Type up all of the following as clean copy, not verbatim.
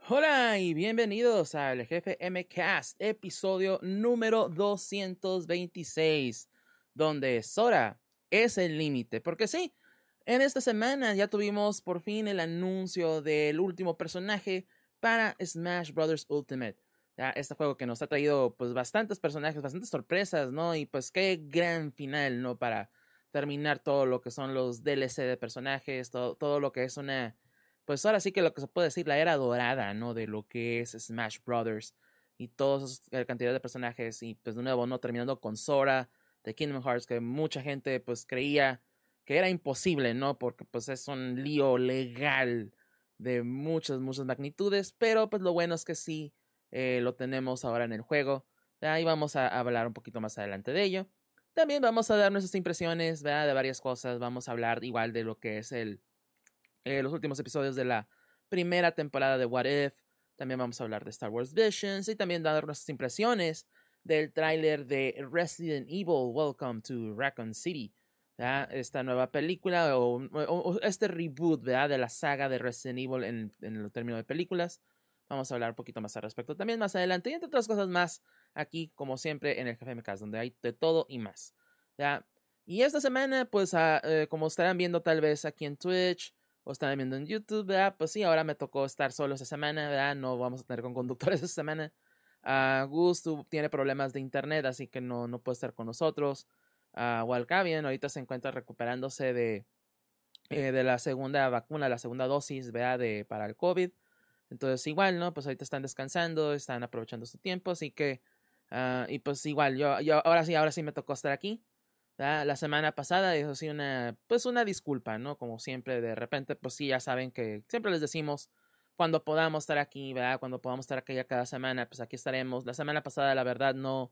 Hola y bienvenidos al Jefe MCast, episodio número 226, donde Sora es el límite. Porque sí, en esta semana ya tuvimos por fin el anuncio del último personaje para Smash Bros. Ultimate. Ya, este juego que nos ha traído pues bastantes personajes, bastantes sorpresas, ¿no? Y pues qué gran final, ¿no? Para terminar todo lo que son los DLC de personajes, todo lo que es una pues ahora sí que lo que se puede decir, la era dorada, ¿no? De lo que es Smash Brothers y toda esa cantidad de personajes. Y pues de nuevo, ¿no? Terminando con Sora de Kingdom Hearts, que mucha gente pues creía que era imposible, ¿no? Porque pues es un lío legal de muchas magnitudes. Pero pues lo bueno es que sí lo tenemos ahora en el juego. Ahí vamos a hablar un poquito más adelante de ello. También vamos a dar nuestras impresiones, ¿verdad? De varias cosas. Vamos a hablar igual de lo que es los últimos episodios de la primera temporada de What If. También vamos a hablar de Star Wars Visions y también dar nuestras impresiones del tráiler de Resident Evil Welcome to Raccoon City. ¿Verdad? Esta nueva película o este reboot, ¿verdad? De la saga de Resident Evil en el término de películas. Vamos a hablar un poquito más al respecto también más adelante y entre otras cosas más aquí como siempre en el Café MCAS donde hay de todo y más. ¿Ya? Y esta semana pues como estarán viendo tal vez aquí en Twitch o están viendo en YouTube, ¿verdad? Pues sí, ahora me tocó estar solo esta semana, ¿verdad? No vamos a tener con conductores esta semana. Gus tiene problemas de internet, así que no puede estar con nosotros. Walcavian ahorita se encuentra recuperándose de la segunda vacuna, la segunda dosis, ¿verdad? Para el COVID. Entonces igual, ¿no? Pues ahorita están descansando, están aprovechando su tiempo, así que... y pues igual, yo ahora sí me tocó estar aquí. La semana pasada, eso sí, pues una disculpa, ¿no? Como siempre, de repente, pues sí, ya saben que siempre les decimos cuando podamos estar aquí, ¿verdad? Cuando podamos estar aquí ya cada semana, pues aquí estaremos. La semana pasada, la verdad, no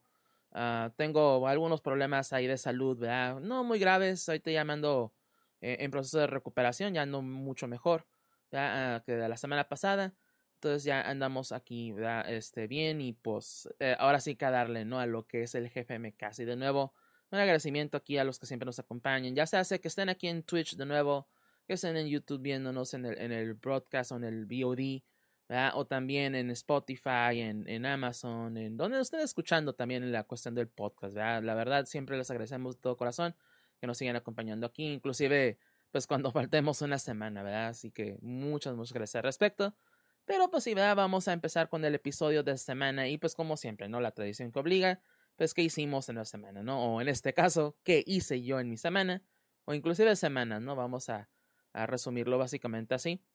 tengo algunos problemas ahí de salud, ¿verdad? No muy graves, ahorita ya me ando en proceso de recuperación, ya ando mucho mejor, ¿verdad? Que de la semana pasada. Entonces ya andamos aquí, ¿verdad? Bien, y pues ahora sí que a darle, ¿no? A lo que es el jefe MK. Y de nuevo un agradecimiento aquí a los que siempre nos acompañan. Ya se hace que estén aquí en Twitch de nuevo, que estén en YouTube viéndonos en el broadcast o en el VOD, ¿verdad? O también en Spotify, en Amazon, en donde nos estén escuchando también en la cuestión del podcast, ¿verdad? La verdad, siempre les agradecemos de todo corazón que nos sigan acompañando aquí, inclusive pues cuando faltemos una semana, ¿verdad? Así que muchas gracias al respecto. Pero pues sí, ¿verdad? Vamos a empezar con el episodio de semana y pues como siempre, ¿no? La tradición que obliga pues qué hicimos en la semana, ¿no? O en este caso, qué hice yo en mi semana, o inclusive semanas, ¿no? Vamos a resumirlo básicamente así.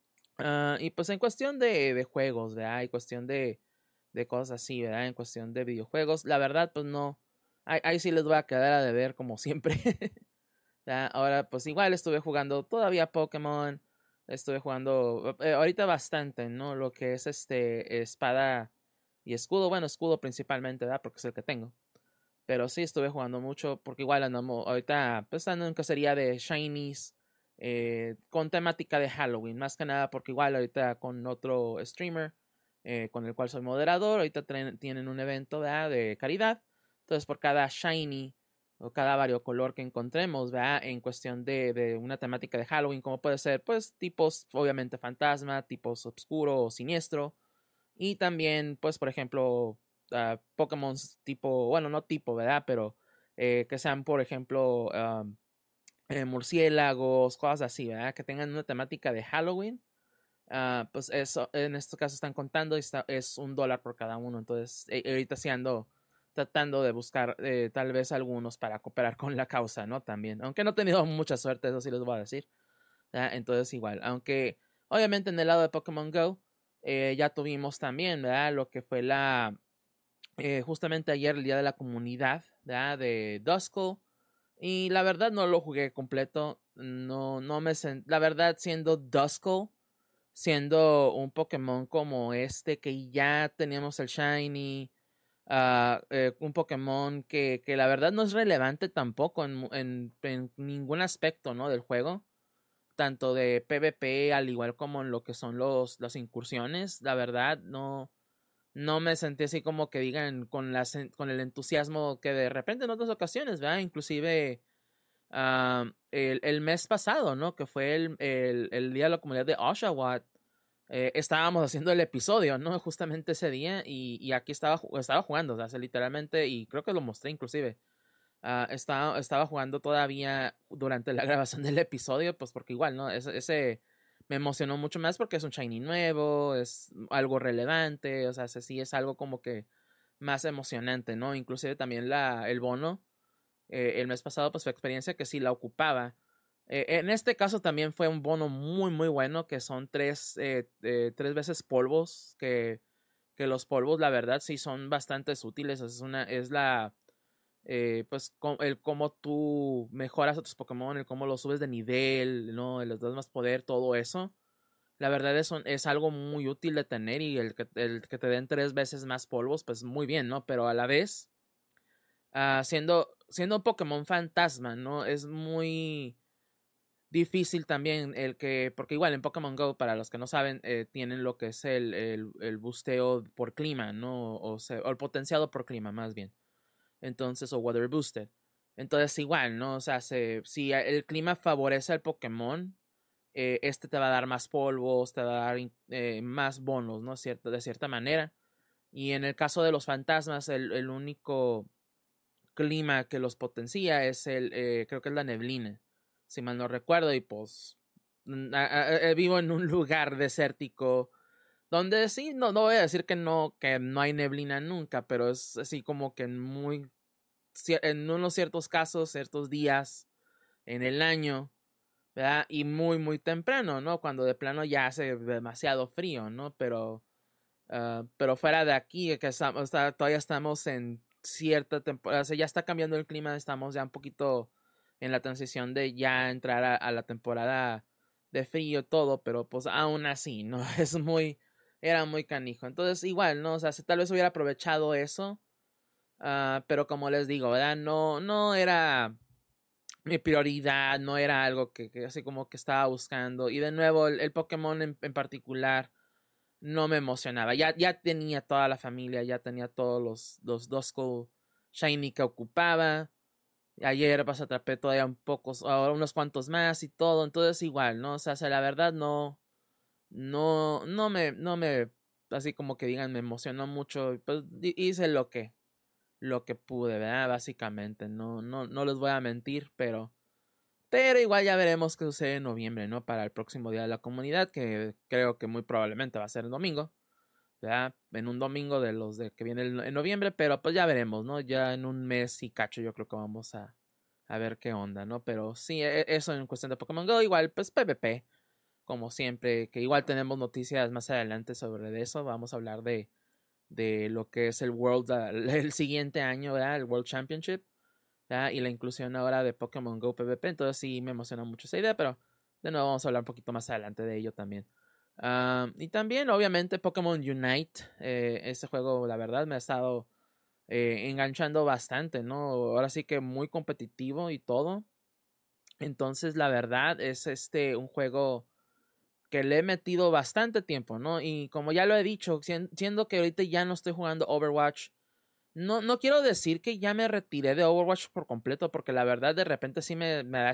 Y pues en cuestión de juegos, ¿verdad? En cuestión de cosas así, ¿verdad? En cuestión de videojuegos, la verdad, pues no. Ahí sí les voy a quedar a deber como siempre. Ahora, pues igual estuve jugando todavía Pokémon. Estuve jugando ahorita bastante, ¿no? Lo que es espada y escudo. Bueno, escudo principalmente, ¿verdad? Porque es el que tengo. Pero sí estuve jugando mucho porque igual andamos ahorita pues ando en cacería de shinies con temática de Halloween. Más que nada porque igual ahorita con otro streamer con el cual soy moderador, ahorita tienen un evento, ¿verdad? De caridad. Entonces por cada shiny o cada variocolor que encontremos, ¿verdad? En cuestión de una temática de Halloween, como puede ser pues tipos obviamente fantasma, tipos oscuro o siniestro. Y también pues por ejemplo Pokémon tipo, bueno, no tipo, ¿verdad? Pero que sean, por ejemplo, murciélagos, cosas así, ¿verdad? Que tengan una temática de Halloween. Pues eso, en este caso están contando y es $1 por cada uno. Entonces, ahorita sí ando tratando de buscar tal vez algunos para cooperar con la causa, ¿no? También. Aunque no he tenido mucha suerte, eso sí les voy a decir. ¿Verdad? Entonces, igual. Aunque, obviamente, en el lado de Pokémon Go, ya tuvimos también, ¿verdad? Lo que fue justamente ayer el día de la comunidad, ¿verdad? De Duskull. Y la verdad no lo jugué completo. No me la verdad, siendo Duskull, siendo un Pokémon como este, que ya teníamos el Shiny. Un Pokémon que la verdad no es relevante tampoco en ningún aspecto, ¿no? Del juego. Tanto de PvP, al igual como en lo que son las incursiones. La verdad, no me sentí así como que digan con el entusiasmo que de repente en otras ocasiones, ¿verdad? Inclusive el mes pasado, ¿no? Que fue el día de la comunidad de Oshawott. estábamos haciendo el episodio, ¿no? Justamente ese día y aquí estaba jugando, o sea, literalmente, y creo que lo mostré inclusive. Estaba jugando todavía durante la grabación del episodio, pues porque igual, ¿no? Ese me emocionó mucho más porque es un shiny nuevo, es algo relevante, o sea, sí es algo como que más emocionante, ¿no? Inclusive también el bono, el mes pasado, pues fue experiencia que sí la ocupaba. En este caso también fue un bono muy, muy bueno, que son tres veces polvos, que los polvos, la verdad, sí son bastante útiles. Pues el cómo tú mejoras a tus Pokémon, el cómo los subes de nivel, ¿no? Les das más poder, todo eso. La verdad es algo muy útil de tener y el que te den tres veces más polvos, pues muy bien, ¿no? Pero a la vez, siendo un Pokémon fantasma, ¿no? Es muy difícil también porque igual en Pokémon Go, para los que no saben, tienen lo que es el busteo por clima, ¿no? O el potenciado por clima, más bien. Entonces, o Weather Boosted. Entonces, igual, ¿no? O sea, si el clima favorece al Pokémon, este te va a dar más polvos, te va a dar más bonos, ¿no? De cierta manera. Y en el caso de los fantasmas, el único clima que los potencia es creo que es la neblina, si mal no recuerdo, y pues vivo en un lugar desértico donde sí, no voy a decir que no hay neblina nunca, pero es así como que en unos ciertos casos, ciertos días en el año, ¿verdad? Y muy, muy temprano, ¿no? Cuando de plano ya hace demasiado frío, ¿no? Pero fuera de aquí, todavía estamos en cierta temporada, o sea, ya está cambiando el clima, estamos ya un poquito en la transición de ya entrar a la temporada de frío, todo, pero pues aún así, ¿no? Era muy canijo. Entonces, igual, ¿no? O sea, si tal vez hubiera aprovechado eso, pero como les digo, ¿verdad? No era mi prioridad, no era algo que así como que estaba buscando. Y de nuevo, el Pokémon en particular no me emocionaba. Ya tenía toda la familia, ya tenía todos los Duskull Shiny que ocupaba. Ayer pues atrapé todavía ahora unos cuantos más y todo. Entonces igual, ¿no? O sea, la verdad no me, así como que digan, me emocionó mucho. Pues hice lo que pude, ¿verdad? Básicamente, no les voy a mentir, pero igual ya veremos qué sucede en noviembre, ¿no? Para el próximo Día de la Comunidad, que creo que muy probablemente va a ser el domingo, ¿verdad? En un domingo de los de que viene en noviembre, pero pues ya veremos, ¿no? Ya en un mes y cacho yo creo que vamos a ver qué onda, ¿no? Pero sí, eso en cuestión de Pokémon Go, igual, pues PvP, como siempre, que igual tenemos noticias más adelante sobre eso, vamos a hablar de lo que es el siguiente año, ¿verdad? El World Championship, ¿verdad? Y la inclusión ahora de Pokémon Go PvP, entonces sí me emociona mucho esa idea, pero de nuevo vamos a hablar un poquito más adelante de ello también. Y también, obviamente, Pokémon Unite, ese juego, la verdad, me ha estado enganchando bastante, ¿no? Ahora sí que muy competitivo y todo. Entonces, la verdad, es un juego que le he metido bastante tiempo, ¿no? Y como ya lo he dicho, siendo que ahorita ya no estoy jugando Overwatch, no quiero decir que ya me retiré de Overwatch por completo, porque la verdad de repente sí me da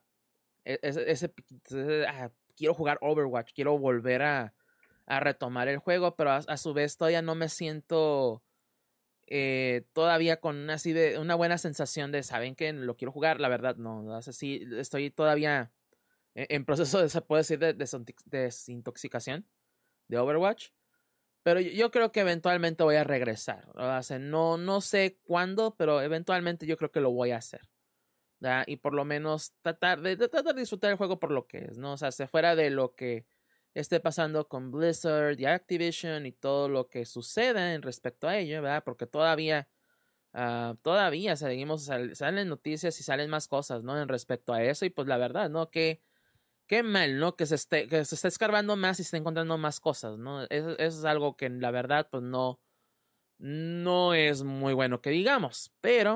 quiero jugar Overwatch, quiero volver a retomar el juego, pero a su vez todavía no me siento todavía con así de una buena sensación de, ¿saben que lo quiero jugar? La verdad, no, o sea, sí, estoy todavía en proceso de, se puede decir, de desintoxicación de Overwatch. Pero yo creo que eventualmente voy a regresar. O sea, no sé cuándo, pero eventualmente yo creo que lo voy a hacer. ¿Verdad? Y por lo menos tratar de disfrutar el juego por lo que es, ¿no? O sea, se fuera de lo que esté pasando con Blizzard y Activision y todo lo que suceda en respecto a ello, ¿verdad? Porque todavía seguimos, salen noticias y salen más cosas, ¿no? En respecto a eso. Y pues la verdad, ¿no? Qué mal, ¿no? Que se esté escarbando más y se esté encontrando más cosas, ¿no? Eso es algo que la verdad, pues no es muy bueno que digamos.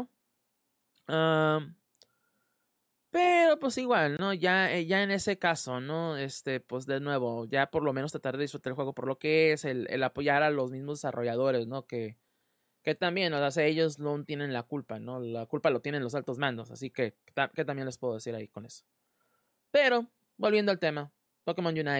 Ah, pero pues igual, ¿no? Ya en ese caso, ¿no? Pues de nuevo, ya por lo menos tratar de disfrutar el juego por lo que es, el apoyar a los mismos desarrolladores, ¿no? Que también, o sea, ellos no tienen la culpa, ¿no? La culpa lo tienen los altos mandos, así que también les puedo decir ahí con eso. Pero, volviendo al tema, Pokémon Unite,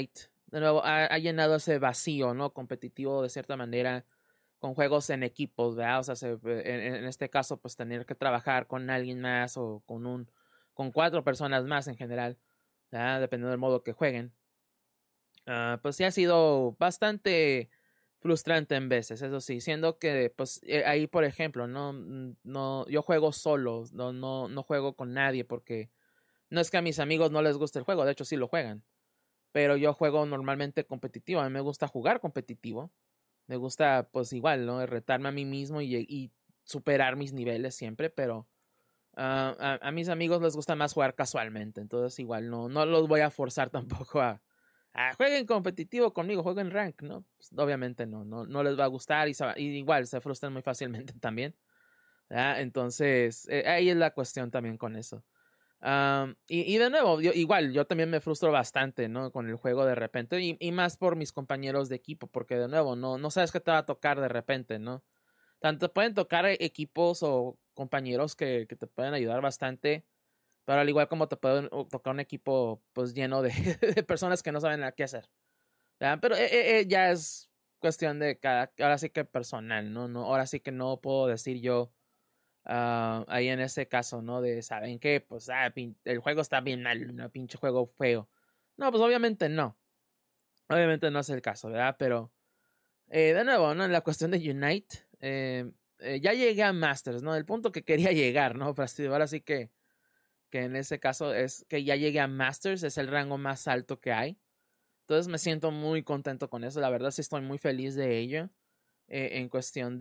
de nuevo, ha llenado ese vacío, ¿no? Competitivo de cierta manera con juegos en equipos, ¿verdad? O sea, en este caso, pues tener que trabajar con alguien más o con 4 personas más en general, ¿verdad? Dependiendo del modo que jueguen. Pues sí ha sido bastante frustrante en veces, eso sí, siendo que, pues ahí, por ejemplo, no, yo juego solo, no juego con nadie porque no es que a mis amigos no les guste el juego, de hecho sí lo juegan, pero yo juego normalmente competitivo, a mí me gusta jugar competitivo. Me gusta, pues igual, ¿no? Retarme a mí mismo y superar mis niveles siempre, pero a mis amigos les gusta más jugar casualmente, entonces igual no los voy a forzar tampoco a jueguen competitivo conmigo, jueguen rank, ¿no? Pues, obviamente no les va a gustar y igual se frustran muy fácilmente también, ¿verdad? Entonces, ahí es la cuestión también con eso. Y de nuevo, yo también me frustro bastante, ¿no? Con el juego de repente y más por mis compañeros de equipo, porque de nuevo, no sabes qué te va a tocar de repente, ¿no? Tanto pueden tocar equipos o compañeros que te pueden ayudar bastante, pero al igual como te pueden tocar un equipo pues lleno de, de personas que no saben qué hacer, ¿verdad? Pero ya es cuestión de ahora sí que personal, ¿no? Ahora sí que no puedo decir yo ahí en ese caso, ¿no? De, ¿saben qué? Pues el juego está bien mal, un pinche juego feo. No, pues obviamente no. Obviamente no es el caso, ¿verdad? Pero, de nuevo, ¿no? En la cuestión de Unite, ya llegué a Masters, ¿no? El punto que quería llegar, ¿no? Ahora sí que en ese caso es que ya llegué a Masters, es el rango más alto que hay. Entonces me siento muy contento con eso, la verdad sí estoy muy feliz de ello. En cuestión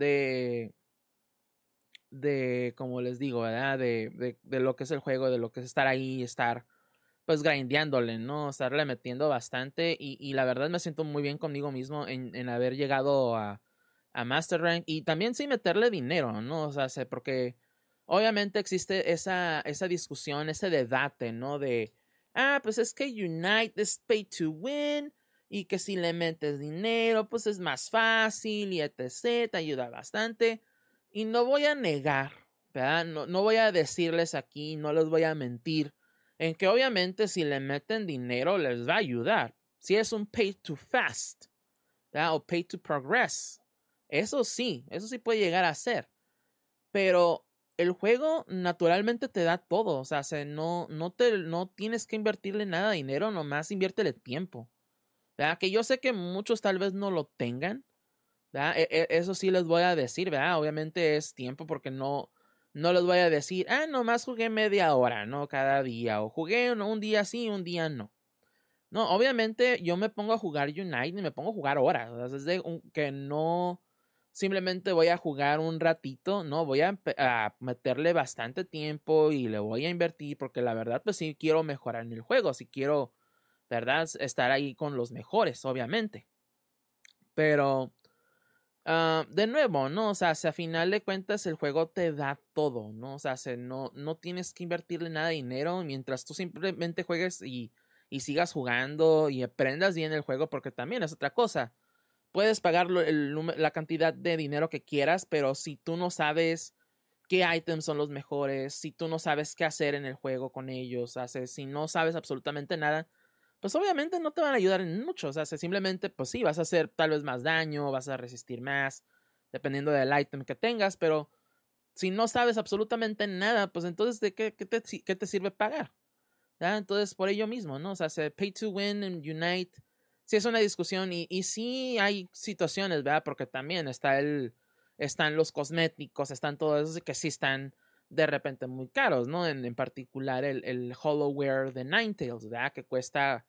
como les digo, ¿verdad? De lo que es el juego, de lo que es estar ahí, estar pues grindeándole, ¿no? Estarle metiendo bastante y la verdad me siento muy bien conmigo mismo en haber llegado a Master Rank y también sin meterle dinero, ¿no? O sea, porque obviamente existe esa discusión, ese debate, ¿no? Pues es que Unite es pay to win y que si le metes dinero, pues es más fácil y etc. Te ayuda bastante. Y no voy a negar, ¿verdad? No voy a decirles aquí, no les voy a mentir, en que obviamente si le meten dinero les va a ayudar. Si es un pay to fast, ¿verdad? O pay to progress, eso sí puede llegar a ser. Pero el juego naturalmente te da todo, o sea, no tienes que invertirle nada de dinero, nomás inviértele tiempo, ¿verdad? Que yo sé que muchos tal vez no lo tengan, ¿verdad? Eso sí les voy a decir, ¿verdad? Obviamente es tiempo porque no les voy a decir, nomás jugué media hora, ¿no? Cada día, o jugué un día sí, un día no. No, obviamente yo me pongo a jugar Unite y me pongo a jugar horas, o sea, es que no simplemente voy a jugar un ratito, no, voy a meterle bastante tiempo y le voy a invertir porque la verdad, pues sí quiero mejorar en el juego, sí quiero, ¿verdad? Estar ahí con los mejores, obviamente. Pero de nuevo, ¿no? O sea, si a final de cuentas el juego te da todo, ¿no? O sea, no tienes que invertirle nada de dinero mientras tú simplemente juegues y sigas jugando y aprendas bien el juego, porque también es otra cosa. Puedes pagar la cantidad de dinero que quieras, pero si tú no sabes qué items son los mejores, si tú no sabes qué hacer en el juego con ellos, si no sabes absolutamente nada, pues obviamente no te van a ayudar en mucho. O sea, simplemente, pues sí, vas a hacer tal vez más daño, vas a resistir más, dependiendo del item que tengas, pero si no sabes absolutamente nada, pues entonces, ¿de qué te sirve pagar? ¿Ya? Entonces, por ello mismo, ¿no? O sea, se pay to win en Unite, sí es una discusión y sí hay situaciones, ¿verdad? Porque también están los cosméticos, están todos esos que sí están de repente muy caros, ¿no? En particular el Hollowware de Ninetales, ¿verdad? Que cuesta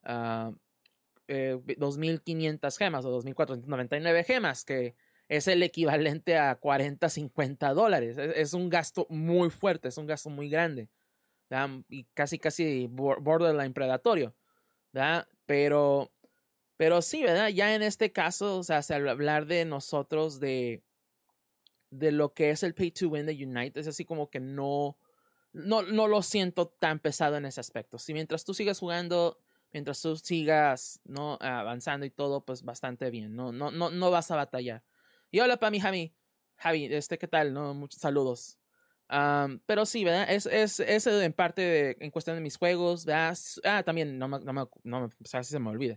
2.500 gemas o 2.499 gemas, que es el equivalente a 40, $50. Es un gasto muy fuerte, es un gasto muy grande, ¿verdad? Y casi borderline predatorio, ¿verdad? Pero sí, ¿verdad? Ya en este caso, o sea, al hablar de nosotros, de lo que es el pay to win de Unite, es así como que no lo siento tan pesado en ese aspecto. Si mientras tú sigas jugando, mientras tú sigas, ¿no? Avanzando y todo, pues bastante bien, no vas a batallar. Y hola para mi Javi, ¿qué tal? ¿No? Muchos saludos. Pero sí, ¿verdad? Es en parte en cuestión de mis juegos, ¿verdad? También, o sea, si se me olvida.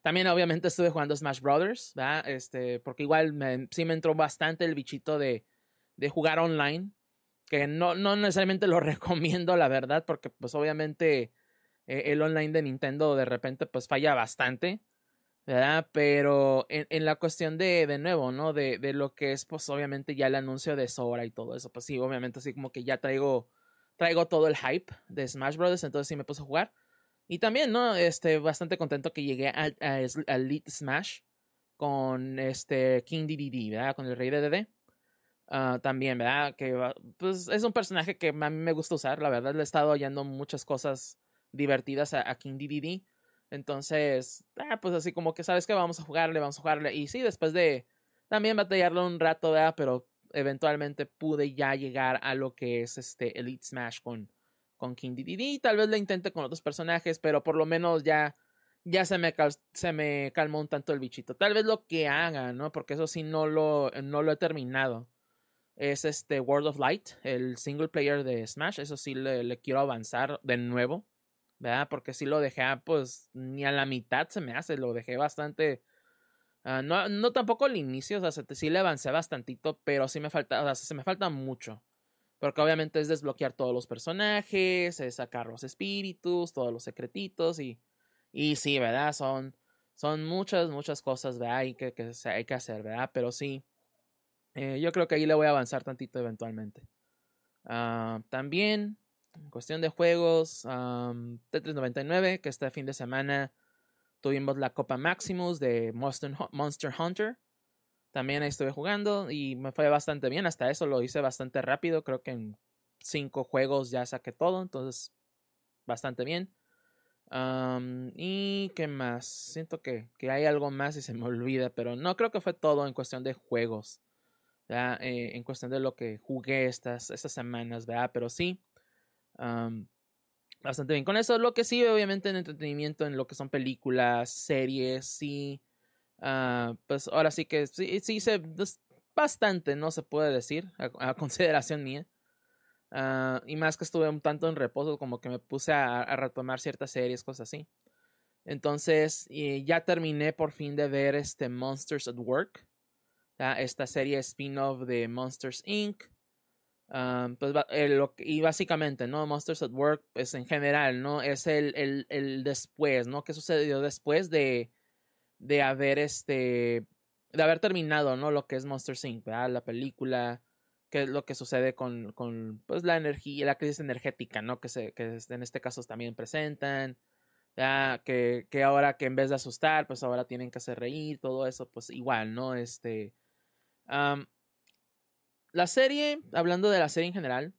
También obviamente estuve jugando Smash Brothers, ¿verdad? Porque igual sí me entró bastante el bichito de jugar online, que no necesariamente lo recomiendo, la verdad, porque pues obviamente el online de Nintendo de repente pues falla bastante, ¿verdad? Pero en la cuestión de nuevo, ¿no? De lo que es pues obviamente ya el anuncio de Sora y todo eso, pues sí, obviamente así como que ya traigo todo el hype de Smash Brothers, entonces sí me puse a jugar. Y también, ¿no? Bastante contento que llegué a Elite Smash con King Dedede, ¿verdad? Con el rey de DD. También, ¿verdad? Pues es un personaje que a mí me gusta usar, la verdad. Le he estado hallando muchas cosas divertidas a King Dedede. Entonces, pues así como que, ¿sabes qué? Vamos a jugarle. Y sí, después de también batallarlo un rato, ¿verdad? Pero eventualmente pude ya llegar a lo que es Elite Smash con King Dedede. Tal vez lo intente con otros personajes, pero por lo menos ya se me calmó un tanto el bichito. Tal vez lo que haga, ¿no? Porque eso sí no lo he terminado es World of Light, el single player de Smash. Eso sí le quiero avanzar de nuevo, ¿verdad? Porque si lo dejé, pues ni a la mitad se me hace, lo dejé bastante. No tampoco al inicio, o sea, sí le avancé bastantito, pero sí me falta, o sea, se me falta mucho. Porque obviamente es desbloquear todos los personajes, es sacar los espíritus, todos los secretitos y sí, ¿verdad? Son muchas cosas, ¿verdad? Hay que hacer, ¿verdad? Pero sí, yo creo que ahí le voy a avanzar tantito eventualmente. También, en cuestión de juegos, Tetris 99, que este fin de semana tuvimos la Copa Maximus de Monster Hunter. También ahí estuve jugando y me fue bastante bien. Hasta eso lo hice bastante rápido. Creo que en 5 juegos ya saqué todo. Entonces, bastante bien. ¿Y qué más? Siento que hay algo más y se me olvida. Pero no, creo que fue todo en cuestión de juegos. En cuestión de lo que jugué estas semanas, ¿verdad? Pero sí, bastante bien. Con eso, lo que sí, obviamente, en entretenimiento, en lo que son películas, series, sí. Pues ahora sí que sí bastante, ¿no? Se puede decir, a consideración mía. Y más que estuve un tanto en reposo, como que me puse a retomar ciertas series, cosas así. Entonces, ya terminé por fin de ver Monsters at Work, esta serie spin-off de Monsters Inc. Pues, y básicamente, ¿no? Monsters at Work, pues en general, ¿no? Es el después, ¿no? ¿Qué sucedió después de haber de haber terminado, ¿no? Lo que es Monsters Inc., ¿verdad? La película, qué es lo que sucede con pues la energía, la crisis energética, ¿no? Que en este caso también presentan, ya que ahora que en vez de asustar, pues ahora tienen que hacer reír, todo eso, pues igual, ¿no? Um, la serie, hablando de la serie en general,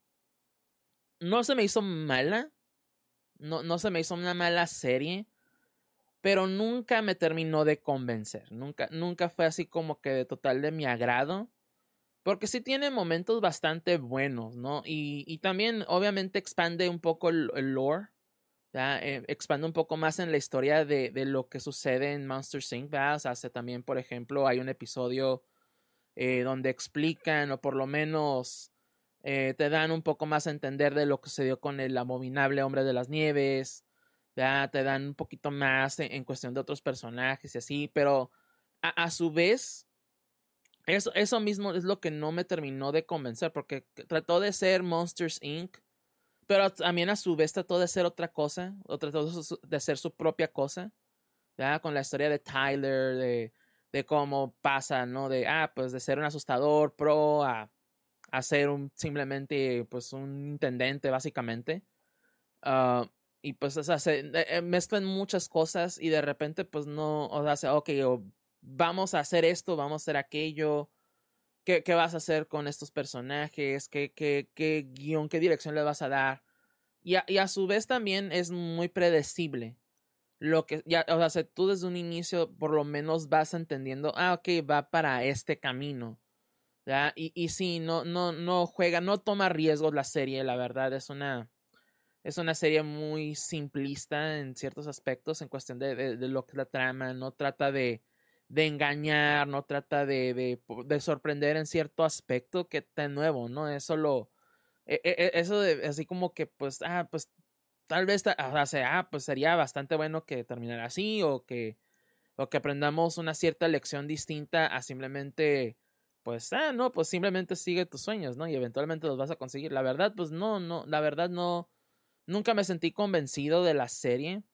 no se me hizo mala, no se me hizo una mala serie, pero nunca me terminó de convencer, nunca fue así como que de total de mi agrado, porque sí tiene momentos bastante buenos, ¿no? Y también obviamente expande un poco el lore, expande un poco más en la historia de lo que sucede en Monster Inc., ¿verdad? O sea, también, por ejemplo, hay un episodio donde explican o por lo menos te dan un poco más a entender de lo que sucedió con el abominable hombre de las nieves, ¿verdad? Te dan un poquito más en cuestión de otros personajes y así, pero a su vez, eso mismo es lo que no me terminó de convencer, porque trató de ser Monsters Inc., pero también a su vez trató de ser otra cosa, o trató de ser su propia cosa, ¿verdad? Con la historia de Tyler, de cómo pasa, ¿no? Pues de ser un asustador pro a ser simplemente, pues un intendente, básicamente. Uh, y pues, o sea, mezclan muchas cosas y de repente, pues no, o sea, ok, vamos a hacer esto, vamos a hacer aquello. ¿Qué vas a hacer con estos personajes? ¿Qué guión, qué dirección le vas a dar? Y a su vez también es muy predecible lo que ya, o sea, tú desde un inicio por lo menos vas entendiendo, ok, va para este camino, ¿ya? Y sí, no juega, no toma riesgos la serie, la verdad, es una serie muy simplista en ciertos aspectos, en cuestión de lo que es la trama, no trata de engañar, no trata de sorprender en cierto aspecto que está nuevo, ¿no? Es solo, eso de, así como que, pues tal vez, o sea, pues sería bastante bueno que terminara así o que aprendamos una cierta lección distinta a simplemente, pues, no, pues simplemente sigue tus sueños, ¿no? Y eventualmente los vas a conseguir. La verdad, pues no, la verdad no, nunca me sentí convencido de la serie,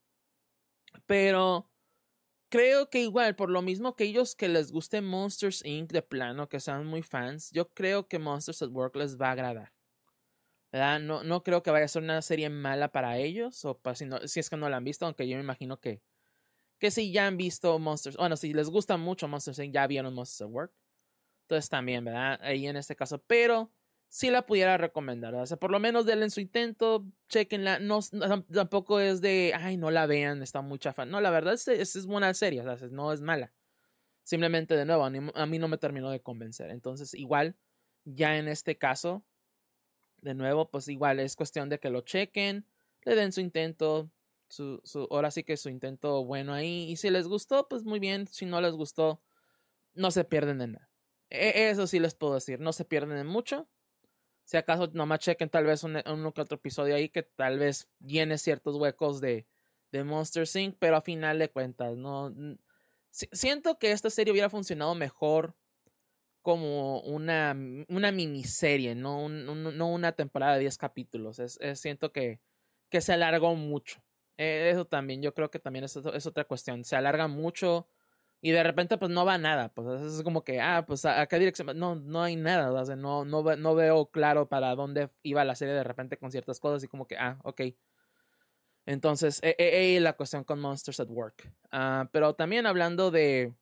pero creo que igual, por lo mismo que ellos que les guste Monsters Inc. de plano, que sean muy fans, yo creo que Monsters at Work les va a agradar. ¿Verdad? No creo que vaya a ser una serie mala para ellos, o para si es que no la han visto, aunque yo me imagino que si ya han visto Monsters, bueno, si les gusta mucho Monsters Inc., ya vieron Monsters at Work. Entonces también, ¿verdad? Ahí en este caso, pero sí la pudiera recomendar, ¿verdad? O sea, por lo menos denle en su intento, chequenla, tampoco es de, ay, no la vean, está muy chafa. No, la verdad es buena serie, o sea, no es mala. Simplemente, de nuevo, a mí no me terminó de convencer. Entonces, igual, ya en este caso, de nuevo, pues igual es cuestión de que lo chequen, le den su intento, ahora sí que su intento bueno ahí. Y si les gustó, pues muy bien. Si no les gustó, no se pierden de nada. Eso sí les puedo decir, no se pierden de mucho. Si acaso nomás chequen tal vez uno que otro episodio ahí que tal vez llene ciertos huecos de Monster Inc., pero a final de cuentas, no. Siento que esta serie hubiera funcionado mejor como una miniserie, no una temporada de 10 capítulos. Siento que se alargó mucho. Eso también, yo creo que también es otra cuestión. Se alarga mucho y de repente pues no va a nada. Pues es como que, pues a qué dirección. No hay nada. O sea, no veo claro para dónde iba la serie de repente con ciertas cosas y como que, ok. Entonces, la cuestión con Monsters at Work. Pero también hablando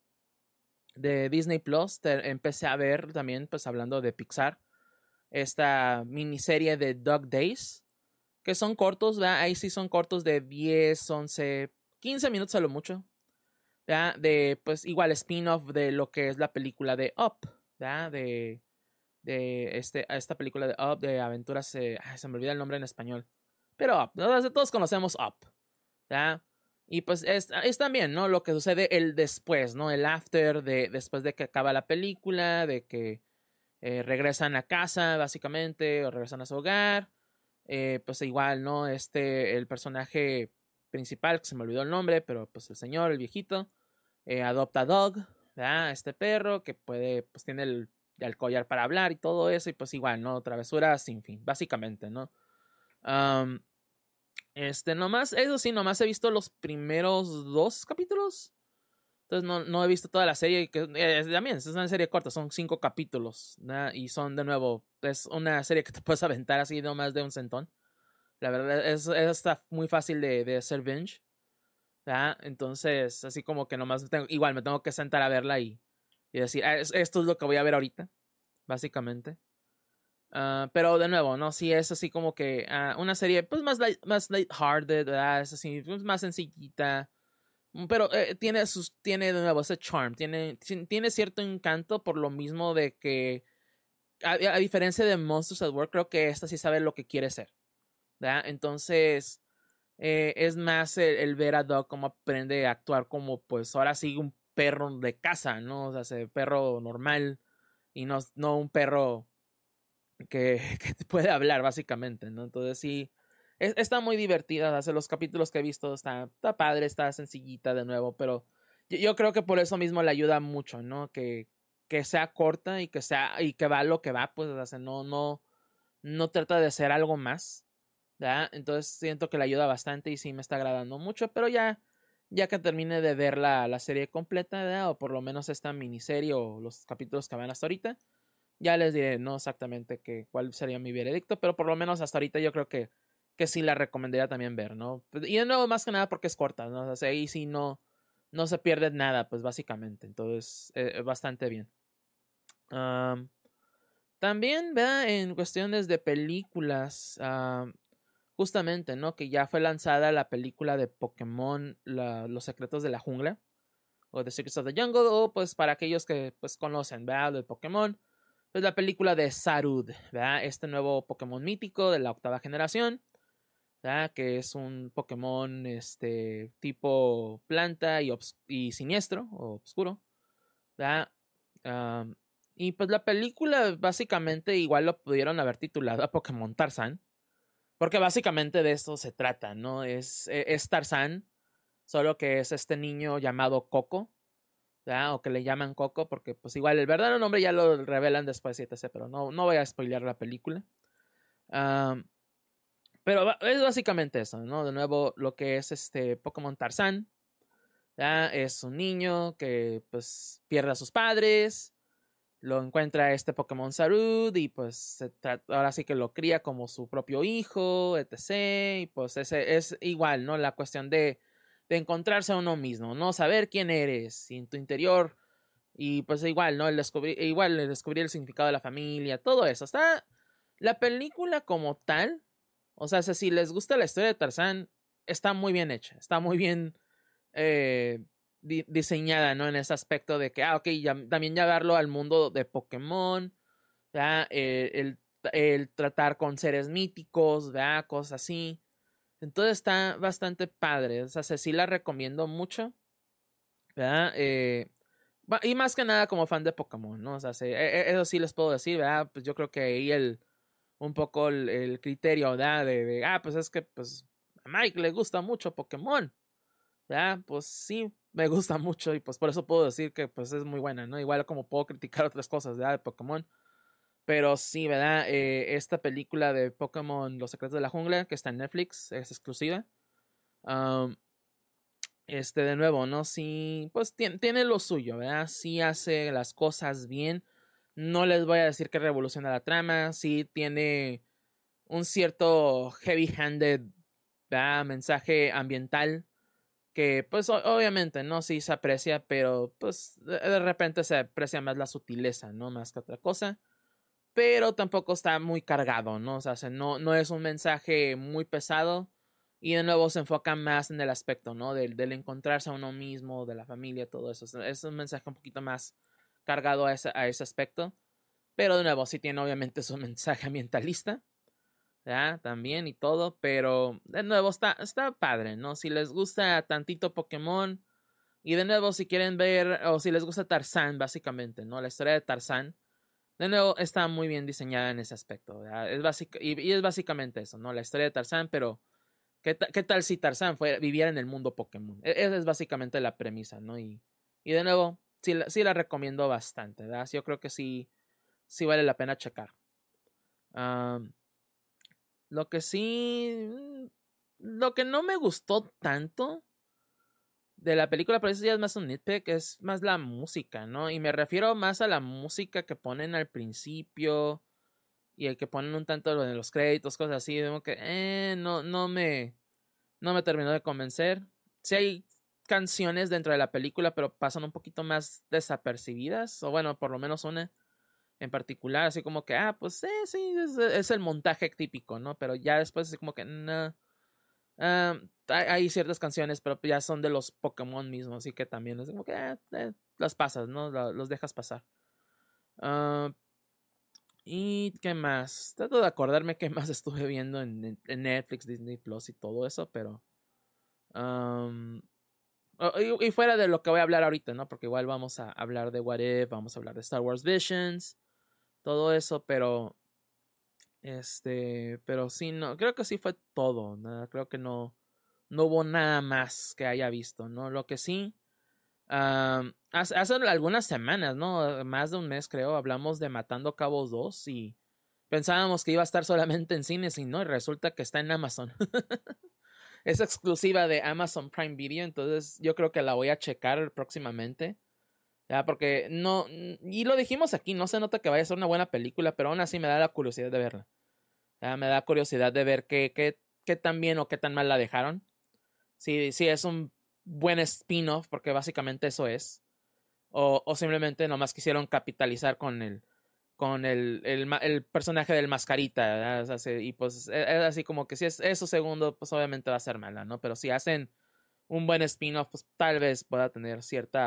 de Disney Plus, empecé a ver también, pues hablando de Pixar, esta miniserie de Dog Days, que son cortos, ¿verdad? Ahí sí son cortos de 10, 11, 15 minutos a lo mucho, ¿verdad? De, pues igual spin-off de lo que es la película de Up, ¿verdad? De esta película de Up, de aventuras, se me olvida el nombre en español, pero Up, ¿no? Todos conocemos Up, ¿verdad? Y pues es también, ¿no? Lo que sucede el después, ¿no? El after después de que acaba la película, de que regresan a casa, básicamente, o regresan a su hogar. Pues igual, ¿no? El personaje principal, que se me olvidó el nombre, pero pues el señor, el viejito, adopta a Dog, ¿verdad? Este perro que pues tiene el collar para hablar y todo eso, y pues igual, ¿no? Travesuras sin fin, básicamente, ¿no? Um, nomás, eso sí, nomás he visto los primeros 2 capítulos. Entonces no he visto toda la serie. Que, también es una serie corta, son 5 capítulos. ¿Verdad? Y son de nuevo, es una serie que te puedes aventar así nomás de un centón. La verdad, está muy fácil de hacer binge. ¿Verdad? Entonces, así como que nomás igual me tengo que sentar a verla y decir, esto es lo que voy a ver ahorita, básicamente. Pero de nuevo, ¿no? Sí es así como que una serie pues más lighthearted, ¿verdad? Es así, pues, más sencillita. Pero tiene de nuevo ese charm, tiene cierto encanto por lo mismo de que, a diferencia de Monsters at Work, creo que esta sí sabe lo que quiere ser, ¿verdad? Entonces, es más el ver a Doug cómo aprende a actuar como, pues, ahora sí un perro de casa, ¿no? O sea, perro normal y no un perro que puede hablar, básicamente, ¿no? Entonces sí, está muy divertida. Hace los capítulos que he visto está padre, está sencillita de nuevo, pero yo creo que por eso mismo le ayuda mucho, ¿no? Que sea corta y que va lo que va, pues, o sea, no trata de ser algo más, ¿verdad? Entonces siento que le ayuda bastante y sí me está agradando mucho, pero ya que termine de ver la serie completa, ¿verdad? O por lo menos esta miniserie o los capítulos que van hasta ahorita, ya les diré, no exactamente cuál sería mi veredicto, pero por lo menos hasta ahorita yo creo que sí la recomendaría también ver, ¿no? Y de nuevo, más que nada porque es corta, ¿no? O sea, ahí sí no se pierde nada, pues básicamente. Entonces, bastante bien. También, ¿verdad? En cuestiones de películas, justamente, ¿no? Que ya fue lanzada la película de Pokémon, Los Secretos de la Jungla, o The Secrets of the Jungle, o pues para aquellos que pues conocen, ¿verdad? De Pokémon. Es la película de Sarud, ¿verdad? Este nuevo Pokémon mítico de la 8ª generación, ¿verdad? Que es un Pokémon tipo planta y siniestro o oscuro, ¿verdad? Um, y pues la película básicamente igual lo pudieron haber titulado a Pokémon Tarzán, porque básicamente de esto se trata, ¿no? Es Tarzán solo que es este niño llamado Coco, ¿verdad? O que le llaman Coco, porque pues igual el verdadero nombre ya lo revelan después, etc. Pero no voy a spoilear la película. Um, pero es básicamente eso, ¿no? De nuevo, lo que es Pokémon Tarzán, ¿verdad? Es un niño que pues pierde a sus padres, lo encuentra este Pokémon Sarud y pues ahora sí que lo cría como su propio hijo, etc. Y pues ese es igual, ¿no? La cuestión de encontrarse a uno mismo, ¿no? Saber quién eres y en tu interior. Y pues igual, ¿no? El descubrir el significado de la familia, todo eso. Está la película como tal. O sea, si les gusta la historia de Tarzán, está muy bien hecha. Está muy bien eh, diseñada, ¿no? En ese aspecto de que, ok, también llevarlo al mundo de Pokémon, ¿verdad? El tratar con seres míticos, ¿verdad? Cosas así. Entonces está bastante padre. O sea, sí la recomiendo mucho, ¿verdad? Y más que nada como fan de Pokémon, ¿no? O sea, eso sí les puedo decir, ¿verdad? Pues yo creo que ahí un poco el criterio, ¿verdad? Pues es que pues a Mike le gusta mucho Pokémon, ¿verdad? Pues sí, me gusta mucho y pues por eso puedo decir que pues es muy buena, ¿no? Igual como puedo criticar otras cosas, ¿verdad? De Pokémon. Pero sí, ¿verdad? Esta película de Pokémon Los Secretos de la Jungla, que está en Netflix, es exclusiva. Um, de nuevo, ¿no? Sí, pues tiene lo suyo, ¿verdad? Sí hace las cosas bien. No les voy a decir que revoluciona la trama. Sí tiene un cierto heavy-handed, ¿verdad? Mensaje ambiental que, pues, obviamente, ¿no? Sí se aprecia, pero, pues, de repente se aprecia más la sutileza, ¿no? Más que otra cosa. Pero tampoco está muy cargado, ¿no? O sea, no es un mensaje muy pesado y de nuevo se enfoca más en el aspecto, ¿no? Del encontrarse a uno mismo, de la familia, todo eso. Es un mensaje un poquito más cargado a ese aspecto, pero de nuevo sí tiene obviamente su mensaje ambientalista, ¿ya? También y todo, pero de nuevo está padre, ¿no? Si les gusta tantito Pokémon y de nuevo si quieren ver, o si les gusta Tarzán, básicamente, ¿no? La historia de Tarzán de nuevo, está muy bien diseñada en ese aspecto. Y es básicamente eso, ¿no? La historia de Tarzán, pero ¿qué tal si Tarzán viviera en el mundo Pokémon? Esa es básicamente la premisa, ¿no? Y de nuevo, sí la recomiendo bastante, ¿verdad? Yo creo que sí vale la pena checar. Um, lo que sí. Lo que no me gustó tanto de la película, pero eso ya es más un nitpick, es más la música, ¿no? Y me refiero más a la música que ponen al principio y el que ponen un tanto en los créditos, cosas así, como que no me terminó de convencer. Sí hay canciones dentro de la película, pero pasan un poquito más desapercibidas, o bueno, por lo menos una en particular, así como que, pues sí, es el montaje típico, ¿no? Pero ya después así como que, no. Hay ciertas canciones, pero ya son de los Pokémon mismos, así que también es como que las pasas, ¿no? Los dejas pasar. Ah, ¿Y qué más? Trato de acordarme qué más estuve viendo en Netflix, Disney Plus y todo eso, pero... um, y fuera de lo que voy a hablar ahorita, ¿no? Porque igual vamos a hablar de What If, vamos a hablar de Star Wars Visions, todo eso, pero... pero sí, no, creo que sí fue todo, ¿no? Creo que no hubo nada más que haya visto, ¿no? Lo que sí... hace algunas semanas, ¿no? Más de un mes creo, hablamos de Matando Cabos 2 y pensábamos que iba a estar solamente en cines y no, y resulta que está en Amazon. Es exclusiva de Amazon Prime Video, entonces yo creo que la voy a checar próximamente. Ya, porque no, y lo dijimos aquí, no se nota que vaya a ser una buena película, pero aún así me da la curiosidad de verla. Ya, me da curiosidad de ver qué tan bien o qué tan mal la dejaron. Si es un buen spin-off, porque básicamente eso es. O simplemente nomás quisieron capitalizar con el personaje del mascarita, ¿verdad? O sea, y pues es así como que si es eso segundo, pues obviamente va a ser mala, ¿no? Pero si hacen un buen spin-off, pues tal vez pueda tener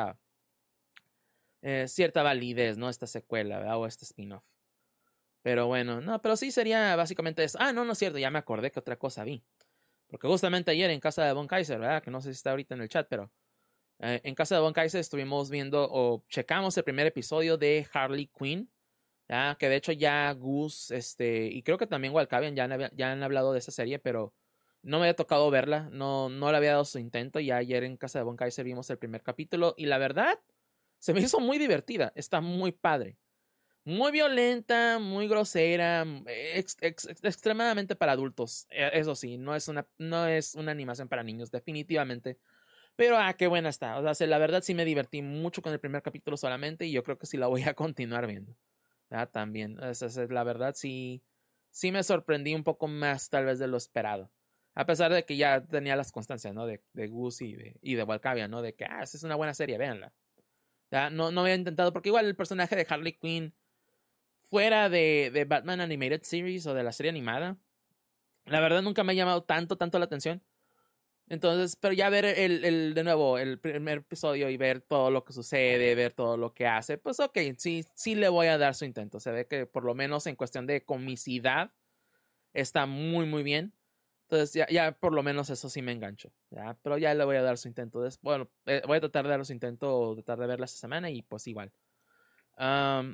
cierta validez, ¿no? Esta secuela, ¿verdad? O este spin-off. Pero bueno, no, pero sí sería básicamente eso. No es cierto, ya me acordé que otra cosa vi. Porque justamente ayer en casa de Von Kaiser, ¿verdad? Que no sé si está ahorita en el chat, pero en casa de Von Kaiser estuvimos viendo o checamos el primer episodio de Harley Quinn. ¿Ya? Que de hecho ya Gus, y creo que también Walcavian ya han hablado de esa serie, pero No me había tocado verla, no le había dado su intento. Ya ayer en casa de Von Kaiser vimos el primer capítulo y la verdad se me hizo muy divertida. Está muy padre. Muy violenta, muy grosera, extremadamente para adultos. Eso sí, no es una animación para niños, definitivamente. Pero qué buena está. O sea, la verdad sí me divertí mucho con el primer capítulo solamente y yo creo que sí la voy a continuar viendo. También. La verdad sí me sorprendí un poco más tal vez de lo esperado. A pesar de que ya tenía las constancias, ¿no? De Gus y de Walcavia, ¿no? De que, esa es una buena serie, véanla. No había intentado, porque igual el personaje de Harley Quinn fuera de Batman Animated Series o de la serie animada, la verdad nunca me ha llamado tanto la atención. Entonces, pero ya ver de nuevo el primer episodio y ver todo lo que sucede, ver todo lo que hace, pues ok, sí le voy a dar su intento. Se ve que por lo menos en cuestión de comicidad está muy bien. Entonces ya por lo menos eso sí me engancho. ¿Ya? Pero ya le voy a dar su intento. Bueno, voy a tratar de dar su intento, tratar de verla esta semana y pues igual. Um,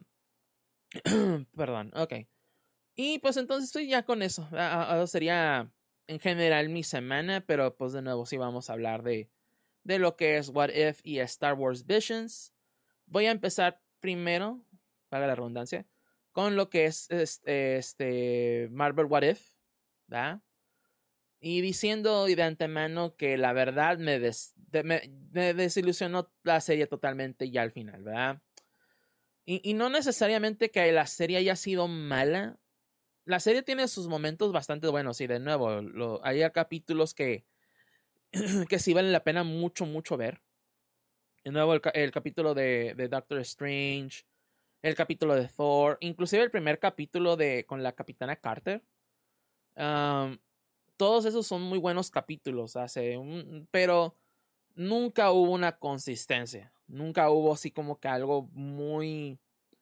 perdón, ok. Y pues entonces estoy ya con eso. Sería en general mi semana, pero pues de nuevo sí vamos a hablar de lo que es What If y Star Wars Visions. Voy a empezar primero, para la redundancia, con lo que es este Marvel What If, ¿verdad? Y diciendo de antemano que la verdad me desilusionó la serie totalmente ya al final, ¿verdad? Y no necesariamente que la serie haya sido mala. La serie tiene sus momentos bastante buenos y de nuevo, hay capítulos que sí valen la pena mucho ver. De nuevo, el capítulo de Doctor Strange, el capítulo de Thor, inclusive el primer capítulo con la Capitana Carter. Um, Todos esos son muy buenos capítulos, pero nunca hubo una consistencia. Nunca hubo así como que algo muy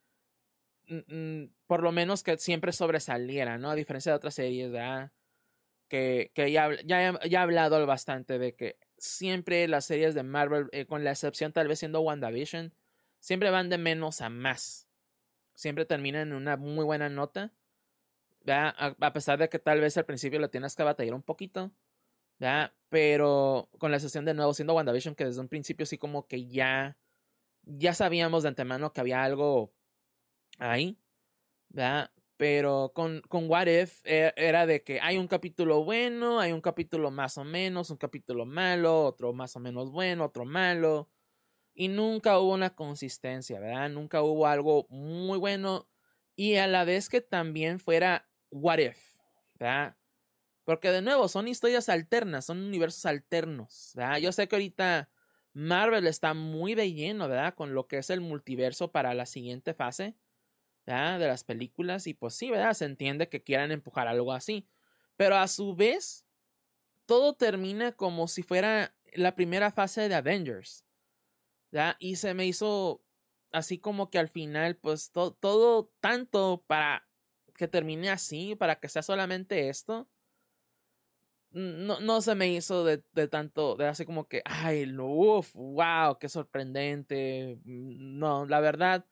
por lo menos que siempre sobresaliera, ¿no? A diferencia de otras series, ¿verdad? Que ya he hablado bastante de que siempre las series de Marvel, con la excepción tal vez siendo WandaVision, siempre van de menos a más. Siempre terminan en una muy buena nota, ¿verdad? A pesar de que tal vez al principio lo tienes que batallar un poquito, ¿verdad? Pero con la excepción de nuevo siendo WandaVision, que desde un principio sí como que ya sabíamos de antemano que había algo ahí, ¿verdad? Pero con What If era de que hay un capítulo bueno, hay un capítulo más o menos, un capítulo malo, otro más o menos bueno, otro malo. Y nunca hubo una consistencia, ¿verdad? Nunca hubo algo muy bueno. Y a la vez que también fuera What If, ¿verdad? Porque de nuevo, son historias alternas, son universos alternos, ¿verdad? Yo sé que ahorita Marvel está muy de lleno, ¿verdad? Con lo que es el multiverso para la siguiente fase. ¿Verdad? De las películas y pues sí, ¿verdad? Se entiende que quieran empujar algo así, pero a su vez todo termina como si fuera la primera fase de Avengers, ¿verdad? Y se me hizo así como que al final pues todo tanto para que termine así, para que sea solamente esto. No se me hizo de tanto, de así como que, ay, uff, wow, qué sorprendente. No, la verdad,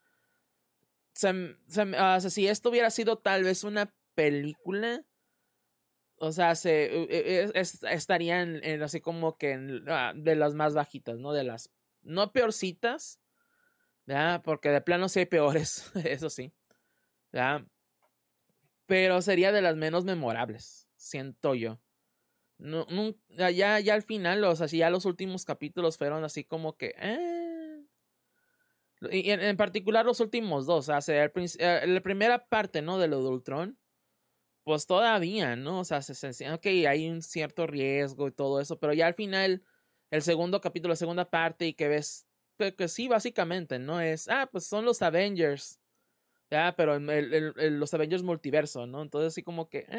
o sea, si esto hubiera sido tal vez una película, o sea, estaría así como que de las más bajitas, ¿no? De las, no peorcitas, ¿verdad? Porque de plano sí hay peores, eso sí, ¿verdad? Pero sería de las menos memorables, siento yo. No, ya al final, o sea, si ya los últimos capítulos fueron así como que... Y en particular los últimos dos, o sea, la primera parte, ¿no? De lo de Ultron, pues todavía, ¿no? O sea, ok, hay un cierto riesgo y todo eso, pero ya al final, el segundo capítulo, la segunda parte, y que ves que sí, básicamente, ¿no? Pues son los Avengers, ya, pero los Avengers multiverso, ¿no? Entonces, así como que,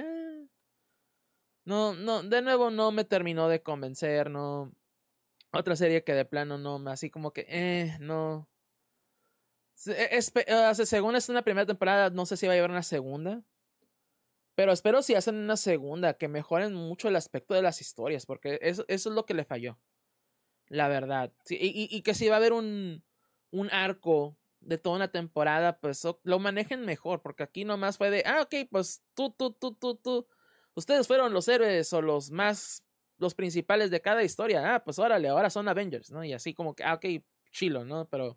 no, de nuevo no me terminó de convencer, ¿no? Otra serie que de plano no, así como que, no. Según es una primera temporada, no sé si va a llevar una segunda. Pero espero si hacen una segunda, que mejoren mucho el aspecto de las historias, porque eso es lo que le falló, la verdad. Sí, y que si va a haber un arco de toda una temporada, pues lo manejen mejor, porque aquí nomás fue de, ok, pues tú. ustedes fueron los héroes o los principales de cada historia. Pues órale, ahora son Avengers, ¿no? Y así como que, ok, chilo, ¿no? Pero,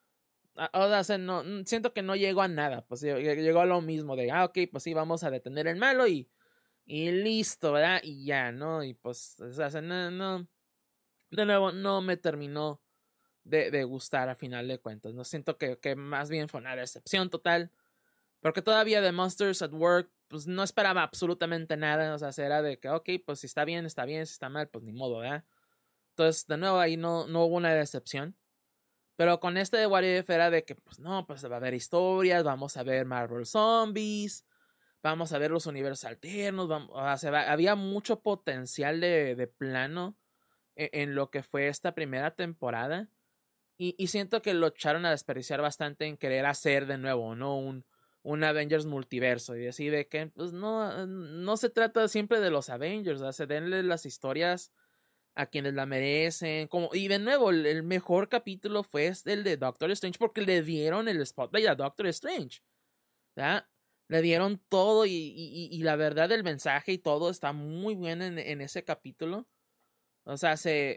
o sea, no, siento que no llegó a nada, pues llegó a lo mismo de, ok, pues sí, vamos a detener el malo y listo, ¿verdad? Y ya, ¿no? Y pues, o sea, no, de nuevo, no me terminó de gustar a final de cuentas, ¿no? Siento que más bien fue una decepción total. Porque todavía de Monsters at Work, pues no esperaba absolutamente nada. O sea, era de que, ok, pues si está bien, si está mal, pues ni modo, ¿verdad? Entonces, de nuevo, ahí no hubo una decepción. Pero con este de What If era de que, pues no, pues va a haber historias, vamos a ver Marvel Zombies, vamos a ver los universos alternos, o sea, había mucho potencial de plano en lo que fue esta primera temporada. Y siento que lo echaron a desperdiciar bastante en querer hacer de nuevo, ¿no? Un Avengers multiverso. Y así de que, pues no se trata siempre de los Avengers, o sea, denle las historias a quienes la merecen. Y de nuevo, el mejor capítulo fue el de Doctor Strange porque le dieron el spotlight a Doctor Strange. ¿Verdad? Le dieron todo y la verdad el mensaje y todo está muy bien en ese capítulo. O sea,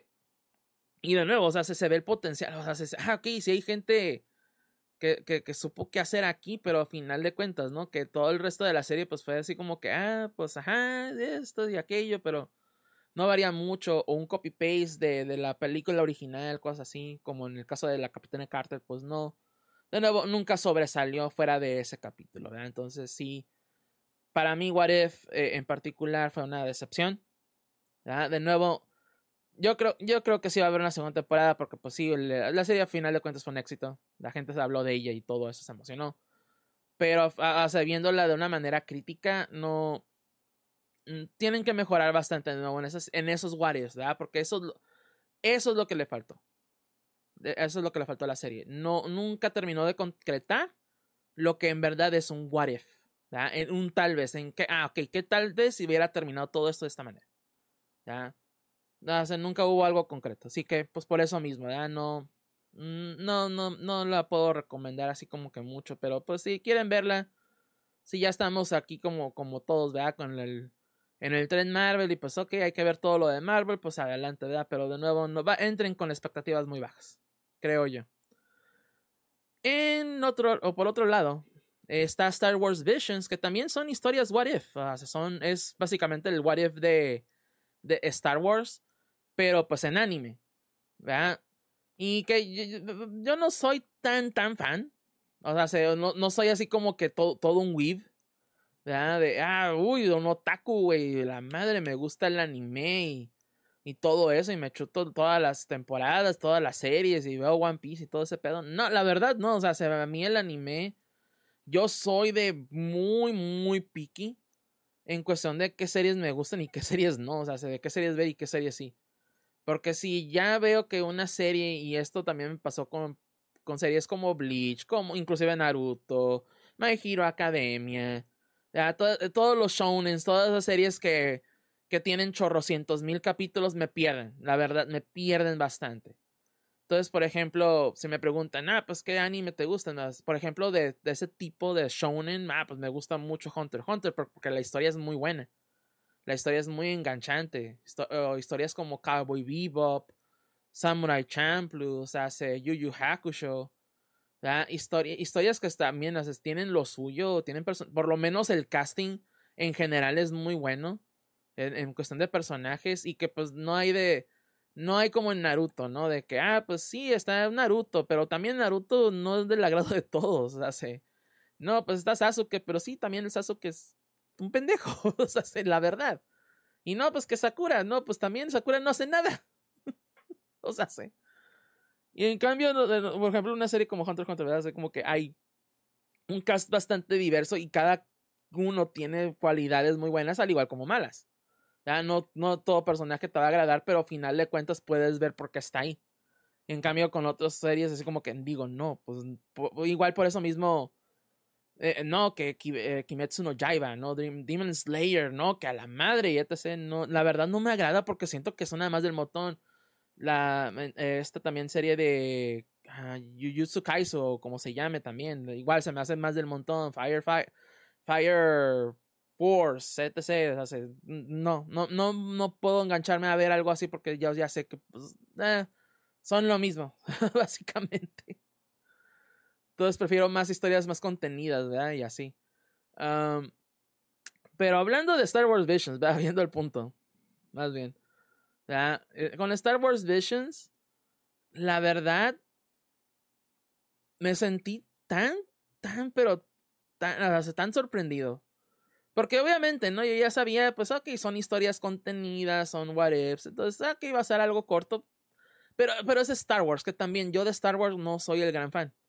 y de nuevo, o sea, se ve el potencial. O sea, ok, si hay gente que supo qué hacer aquí, pero a final de cuentas, ¿no? Que todo el resto de la serie, pues fue así como que, pues ajá, esto y aquello, pero no varía mucho. O un copy-paste de la película original, cosas así, como en el caso de la Capitana Carter, pues no. De nuevo, nunca sobresalió fuera de ese capítulo, ¿verdad? Entonces, sí, para mí, What If en particular fue una decepción, ¿verdad? De nuevo, yo creo que sí va a haber una segunda temporada porque pues sí, la serie a final de cuentas fue un éxito. La gente se habló de ella y todo eso se emocionó. Pero o sea, viéndola de una manera crítica, no tienen que mejorar bastante de nuevo en esos what ifs, ¿verdad? Porque eso es lo que le faltó. Eso es lo que le faltó a la serie. Nunca terminó de concretar lo que en verdad es un what if, ¿verdad? En un tal vez, ok, ¿qué tal vez si hubiera terminado todo esto de esta manera? ¿Ya? O sea, nunca hubo algo concreto. Así que, pues por eso mismo, ¿verdad? No la puedo recomendar así como que mucho. Pero pues si quieren verla, si ya estamos aquí como todos, ¿verdad? En el tren Marvel y pues ok, hay que ver todo lo de Marvel, pues adelante, ¿verdad? Pero de nuevo, entren con expectativas muy bajas, creo yo. O por otro lado, está Star Wars Visions, que también son historias what if. O sea, es básicamente el what if de Star Wars, pero pues en anime, ¿verdad? Y que yo no soy tan fan. O sea, no soy así como que todo un weeb, ¿verdad? Uy, un otaku, güey. La madre, me gusta el anime y todo eso. Y me chuto todas las temporadas, todas las series y veo One Piece y todo ese pedo. No, la verdad, no. O sea, a mí el anime, yo soy de muy picky en cuestión de qué series me gustan y qué series no. O sea, de qué series ver y qué series sí. Porque si ya veo que una serie, y esto también me pasó con series como Bleach, como inclusive Naruto, My Hero Academia, todos los shounens, todas esas series que tienen chorrocientos mil capítulos me pierden, la verdad, me pierden bastante. Entonces, por ejemplo, si me preguntan, pues qué anime te gustan más, por ejemplo, de ese tipo de shounen, pues me gusta mucho Hunter x Hunter porque la historia es muy buena. La historia es muy enganchante. Historias como Cowboy Bebop, Samurai Champloo, Yu Yu Hakusho. Historias que también tienen lo suyo, por lo menos el casting en general es muy bueno en cuestión de personajes y que pues no hay como en Naruto, ¿no? De que, pues sí, está Naruto, pero también Naruto no es del agrado de todos, no, pues está Sasuke, pero sí, también el Sasuke es un pendejo, o sea, la verdad. Y no, pues que Sakura, no, pues también Sakura no hace nada. O sea, sí. Y en cambio, por ejemplo, una serie como Hunter x Hunter, ¿verdad? Como que hay un cast bastante diverso y cada uno tiene cualidades muy buenas, al igual como malas. Ya no todo personaje te va a agradar, pero al final de cuentas puedes ver por qué está ahí. En cambio, con otras series, así como que digo, no, pues igual por eso mismo. No, que Kimetsu no Yaiba, ¿no? Demon Slayer, ¿no? Que a la madre y etc. No, la verdad no me agrada porque siento que son nada más del montón. Esta también serie de Jujutsu Kaisen, o como se llame también. Igual se me hace más del montón. Fire Force, etc. O sea, no puedo engancharme a ver algo así porque ya sé que pues, son lo mismo, básicamente. Entonces prefiero más historias más contenidas, ¿verdad? Y así. Pero hablando de Star Wars Visions, ¿verdad? Viendo el punto, más bien. ¿Verdad? Con Star Wars Visions, la verdad, me sentí pero tan sorprendido. Porque obviamente, ¿no? Yo ya sabía, pues, ok, son historias contenidas, son what ifs. Entonces, ok, va a ser algo corto. Pero es Star Wars, que también yo de Star Wars no soy el gran fan.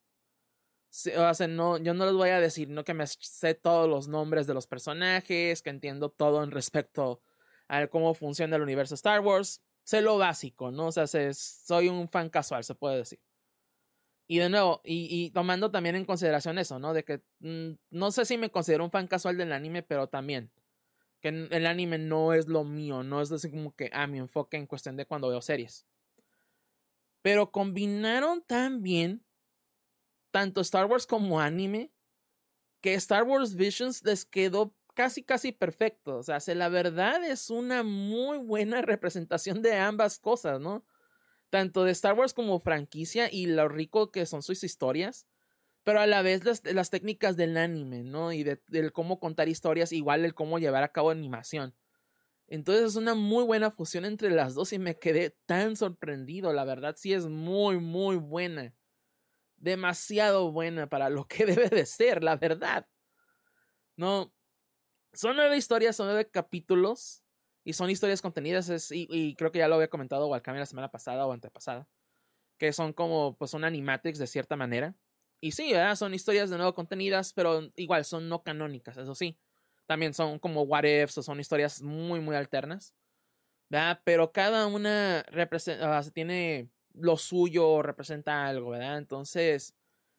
O sea, no, yo no les voy a decir, no que me sé todos los nombres de los personajes, que entiendo todo en respecto a cómo funciona el universo Star Wars. Sé lo básico, ¿no? O sea, soy un fan casual, se puede decir. Y de nuevo, y tomando también en consideración eso, ¿no? De que no sé si me considero un fan casual del anime, pero también que el anime no es lo mío, no es así como que, mi enfoque en cuestión de cuando veo series. Pero combinaron tan bien tanto Star Wars como anime que Star Wars Visions les quedó casi perfecto. O sea, la verdad es una muy buena representación de ambas cosas, ¿no? Tanto de Star Wars como franquicia y lo rico que son sus historias, pero a la vez las técnicas del anime, ¿no? Y del cómo contar historias, igual el cómo llevar a cabo animación. Entonces es una muy buena fusión entre las dos y me quedé tan sorprendido. La verdad sí es muy buena. Demasiado buena para lo que debe de ser, la verdad. No, son 9 historias, son 9 capítulos y son historias contenidas y creo que ya lo había comentado Walcami la semana pasada o antepasada, que son como pues un animatrix de cierta manera. Y sí, ¿verdad? Son historias de nuevo contenidas, pero igual son no canónicas, eso sí. También son como what ifs o son historias muy alternas, ¿verdad? Pero cada una tiene lo suyo, representa algo, ¿verdad? Entonces,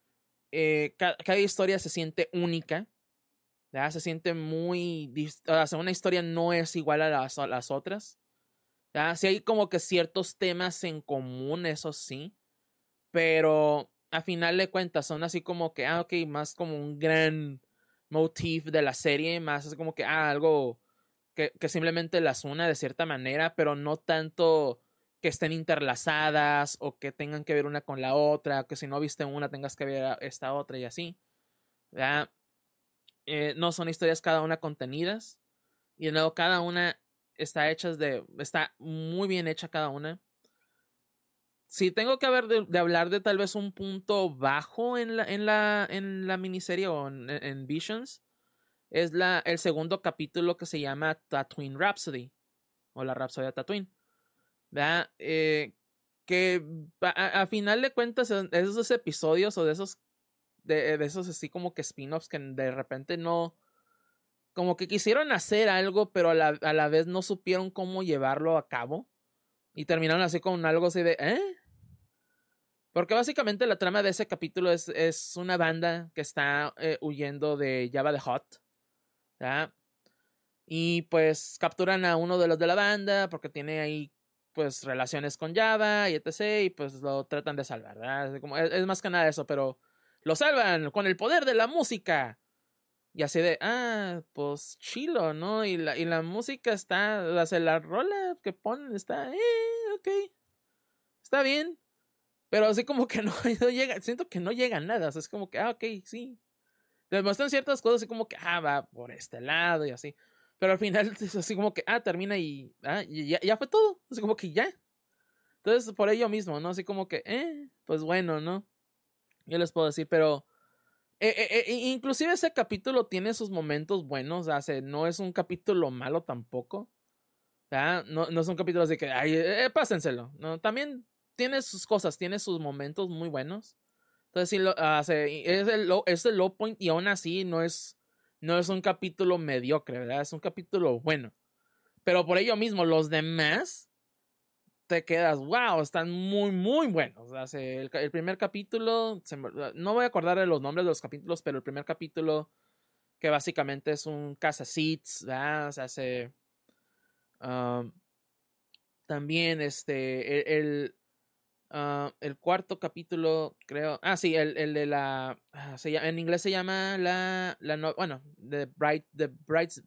cada historia se siente única, ¿verdad? Se siente o sea, una historia no es igual a las otras, ¿verdad? Sí hay como que ciertos temas en común, eso sí, pero a final de cuentas son así como que, ok, más como un gran motif de la serie, más así como que, algo que simplemente las una de cierta manera, pero no tanto que estén interlazadas o que tengan que ver una con la otra, que si no viste una tengas que ver esta otra y así, ¿verdad? No son historias cada una contenidas y de nuevo cada una está muy bien hecha cada una. Si tengo que hablar de tal vez un punto bajo en la miniserie o en Visions, es el segundo capítulo que se llama Tatooine Rhapsody o la Rhapsodia de Tatooine, ¿verdad? Que a final de cuentas esos episodios o de esos así como que spin-offs que de repente no, como que quisieron hacer algo pero a la vez no supieron cómo llevarlo a cabo y terminaron así con algo así de porque básicamente la trama de ese capítulo es una banda que está huyendo de Jabba the Hutt, ¿verdad? Y pues capturan a uno de los de la banda porque tiene ahí pues relaciones con Java y etc. Y pues lo tratan de salvar, ¿verdad? Es más que nada eso, pero lo salvan con el poder de la música. Y así de, pues chilo, ¿no? Y la música está, o sea, la rola que ponen está, ok, está bien. Pero así como que no llega, siento que no llega a nada. O sea, es como que, ok, sí. Demuestran ciertas cosas así como que, va por este lado y así. Pero al final es así como que, termina y ya fue todo. Así como que ya. Entonces, por ello mismo, ¿no? Así como que, pues bueno, ¿no? Yo les puedo decir, pero inclusive ese capítulo tiene sus momentos buenos. O sea, no es un capítulo malo tampoco. ¿Verdad? No es un capítulo así que, pásenselo. No, también tiene sus cosas, tiene sus momentos muy buenos. Entonces, sí, es el low point y aún así no es un capítulo mediocre, ¿verdad? Es un capítulo bueno. Pero por ello mismo, los demás te quedas, wow, están muy buenos. O sea, el primer capítulo, no voy a acordar de los nombres de los capítulos, pero el primer capítulo, que básicamente es un caza-seeds, ¿verdad? O sea, um, también El cuarto capítulo, creo. Ah, sí, el de la. En inglés se llama bueno, The Bride's.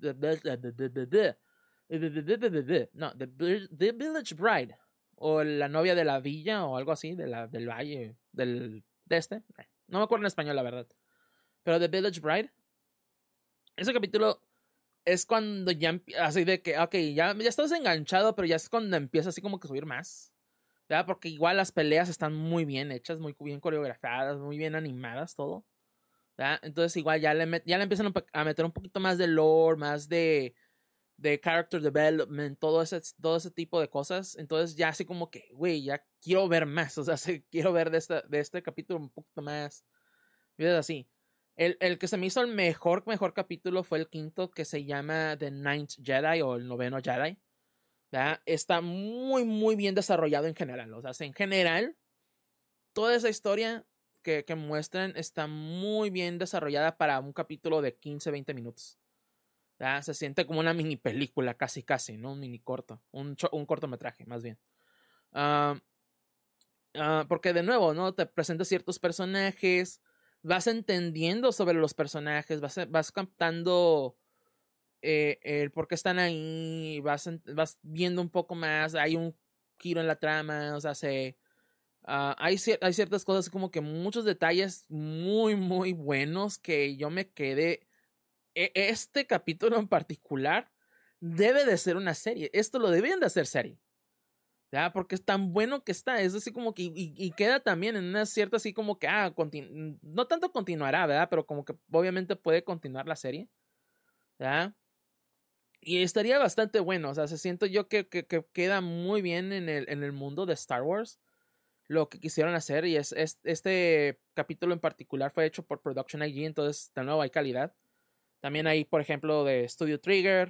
No, The Village Bride. O la novia de la villa, o algo así, del valle, de este. No me acuerdo en español, la verdad. Pero The Village Bride. Ese capítulo es cuando ya. Así de que, ok, ya estás enganchado, pero ya es cuando empieza así como que subir más. ¿Verdad? Porque igual las peleas están muy bien hechas, muy bien coreografiadas, muy bien animadas, todo. ¿Verdad? Entonces igual ya le empiezan a meter un poquito más de lore, más de character development, todo ese tipo de cosas. Entonces ya así como que, güey, ya quiero ver más. O sea, quiero ver de este capítulo un poquito más. ¿Ves? Así. El que se me hizo el mejor capítulo fue el quinto, que se llama The Ninth Jedi o el noveno Jedi. ¿Verdad? Está muy, muy bien desarrollado en general. O sea, en general, toda esa historia que muestran está muy bien desarrollada para un capítulo de 15, 20 minutos. ¿Verdad? Se siente como una mini película, casi, casi, ¿no? Un mini corto. Un cortometraje, más bien. Porque de nuevo, ¿no? Te presenta ciertos personajes, vas entendiendo sobre los personajes, vas captando el por qué están ahí, vas viendo un poco más, hay un giro en la trama, o sea, hay ciertas cosas como que muchos detalles muy, muy buenos que yo me quedé. Este capítulo en particular debe de ser una serie, esto lo debían de hacer serie. ¿Ya? Porque es tan bueno que está, es así como que, y queda también en una cierta así como que, no tanto continuará, ¿verdad? Pero como que obviamente puede continuar la serie, ¿ya? Y estaría bastante bueno, o sea, se siento yo que queda muy bien en el mundo de Star Wars lo que quisieron hacer, y este capítulo en particular fue hecho por Production IG, entonces de nuevo hay calidad. También hay, por ejemplo, de Studio Trigger,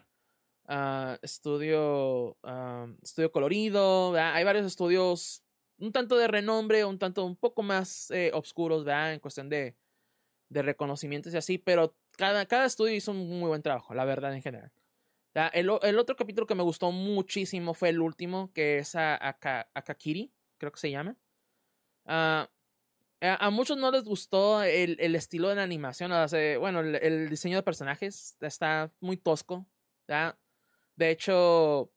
Estudio Colorido, ¿verdad? Hay varios estudios un tanto de renombre, un poco más oscuros, ¿verdad? En cuestión de reconocimientos y así, pero cada estudio hizo un muy buen trabajo, la verdad, en general. El otro capítulo que me gustó muchísimo fue el último, que es Akakiri, creo que se llama. Uh, a muchos no les gustó el estilo de la animación, o sea, bueno, el diseño de personajes está muy tosco, ¿verdad? De hecho,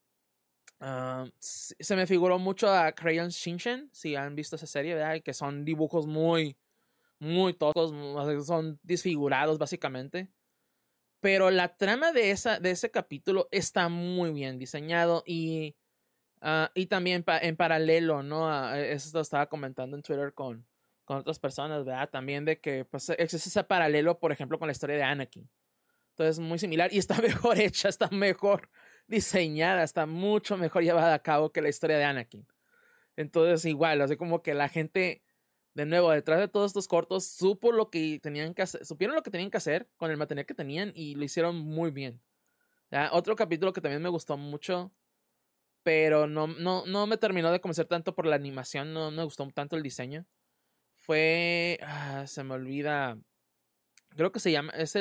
se me figuró mucho a Crayon Shinchan, si han visto esa serie, ¿verdad? Que son dibujos muy, muy toscos, son desfigurados básicamente. Pero la trama de ese capítulo está muy bien diseñado y también en paralelo, ¿no? Eso lo estaba comentando en Twitter con otras personas, ¿verdad? También de que pues, existe ese paralelo, por ejemplo, con la historia de Anakin. Entonces, muy similar y está mejor hecha, está mejor diseñada, está mucho mejor llevada a cabo que la historia de Anakin. Entonces, igual, así como que la gente, de nuevo, detrás de todos estos cortos, supieron lo que tenían que hacer con el material que tenían y lo hicieron muy bien. ¿Ya? Otro capítulo que también me gustó mucho, pero no me terminó de convencer tanto por la animación, no me gustó tanto el diseño. Se me olvida. Creo que se llama, es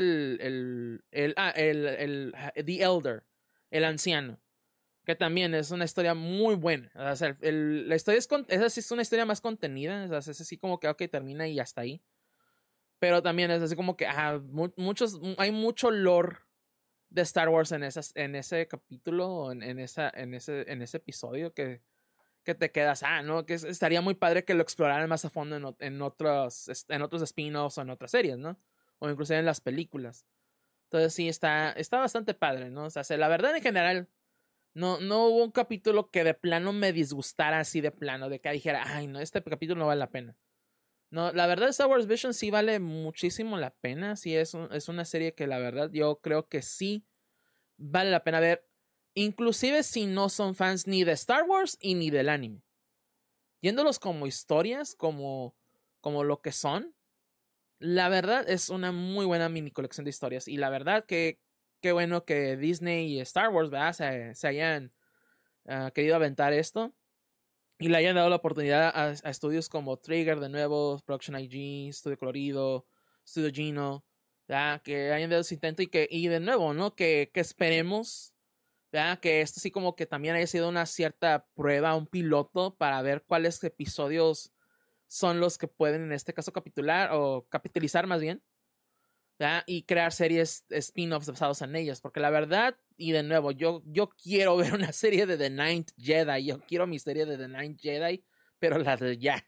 The Elder, el anciano, que también es una historia muy buena. O sea, la historia esa sí es una historia más contenida, o sea, es así como que, ok, termina y hasta ahí. Pero también es así como que, hay mucho lore de Star Wars en ese capítulo, o en ese episodio que te quedas, ¿no? Que estaría muy padre que lo exploraran más a fondo en otros spin-offs o en otras series, ¿no? O inclusive en las películas. Entonces sí, está bastante padre, ¿no? O sea, la verdad en general, no hubo un capítulo que de plano me disgustara así de plano, de que dijera, ay, no, este capítulo no vale la pena. No, la verdad Star Wars Vision sí vale muchísimo la pena, sí es una serie que la verdad yo creo que sí vale la pena ver, inclusive si no son fans ni de Star Wars y ni del anime. Yéndolos como historias, como lo que son, la verdad es una muy buena mini colección de historias. Y la verdad que qué bueno que Disney y Star Wars, ¿verdad? Se hayan querido aventar esto. Y le hayan dado la oportunidad a estudios como Trigger, de nuevo, Production IG, Studio Colorido, Studio Gino, ¿verdad? Que hayan dado ese intento y de nuevo, ¿no? Que esperemos ¿verdad? Que esto sí como que también haya sido una cierta prueba, un piloto para ver cuáles episodios son los que pueden en este caso capitular o capitalizar más bien, ¿verdad? Y crear series spin-offs basados en ellas, porque la verdad, y de nuevo, yo quiero ver una serie de The Ninth Jedi, yo quiero mi serie de The Ninth Jedi, pero la de ya.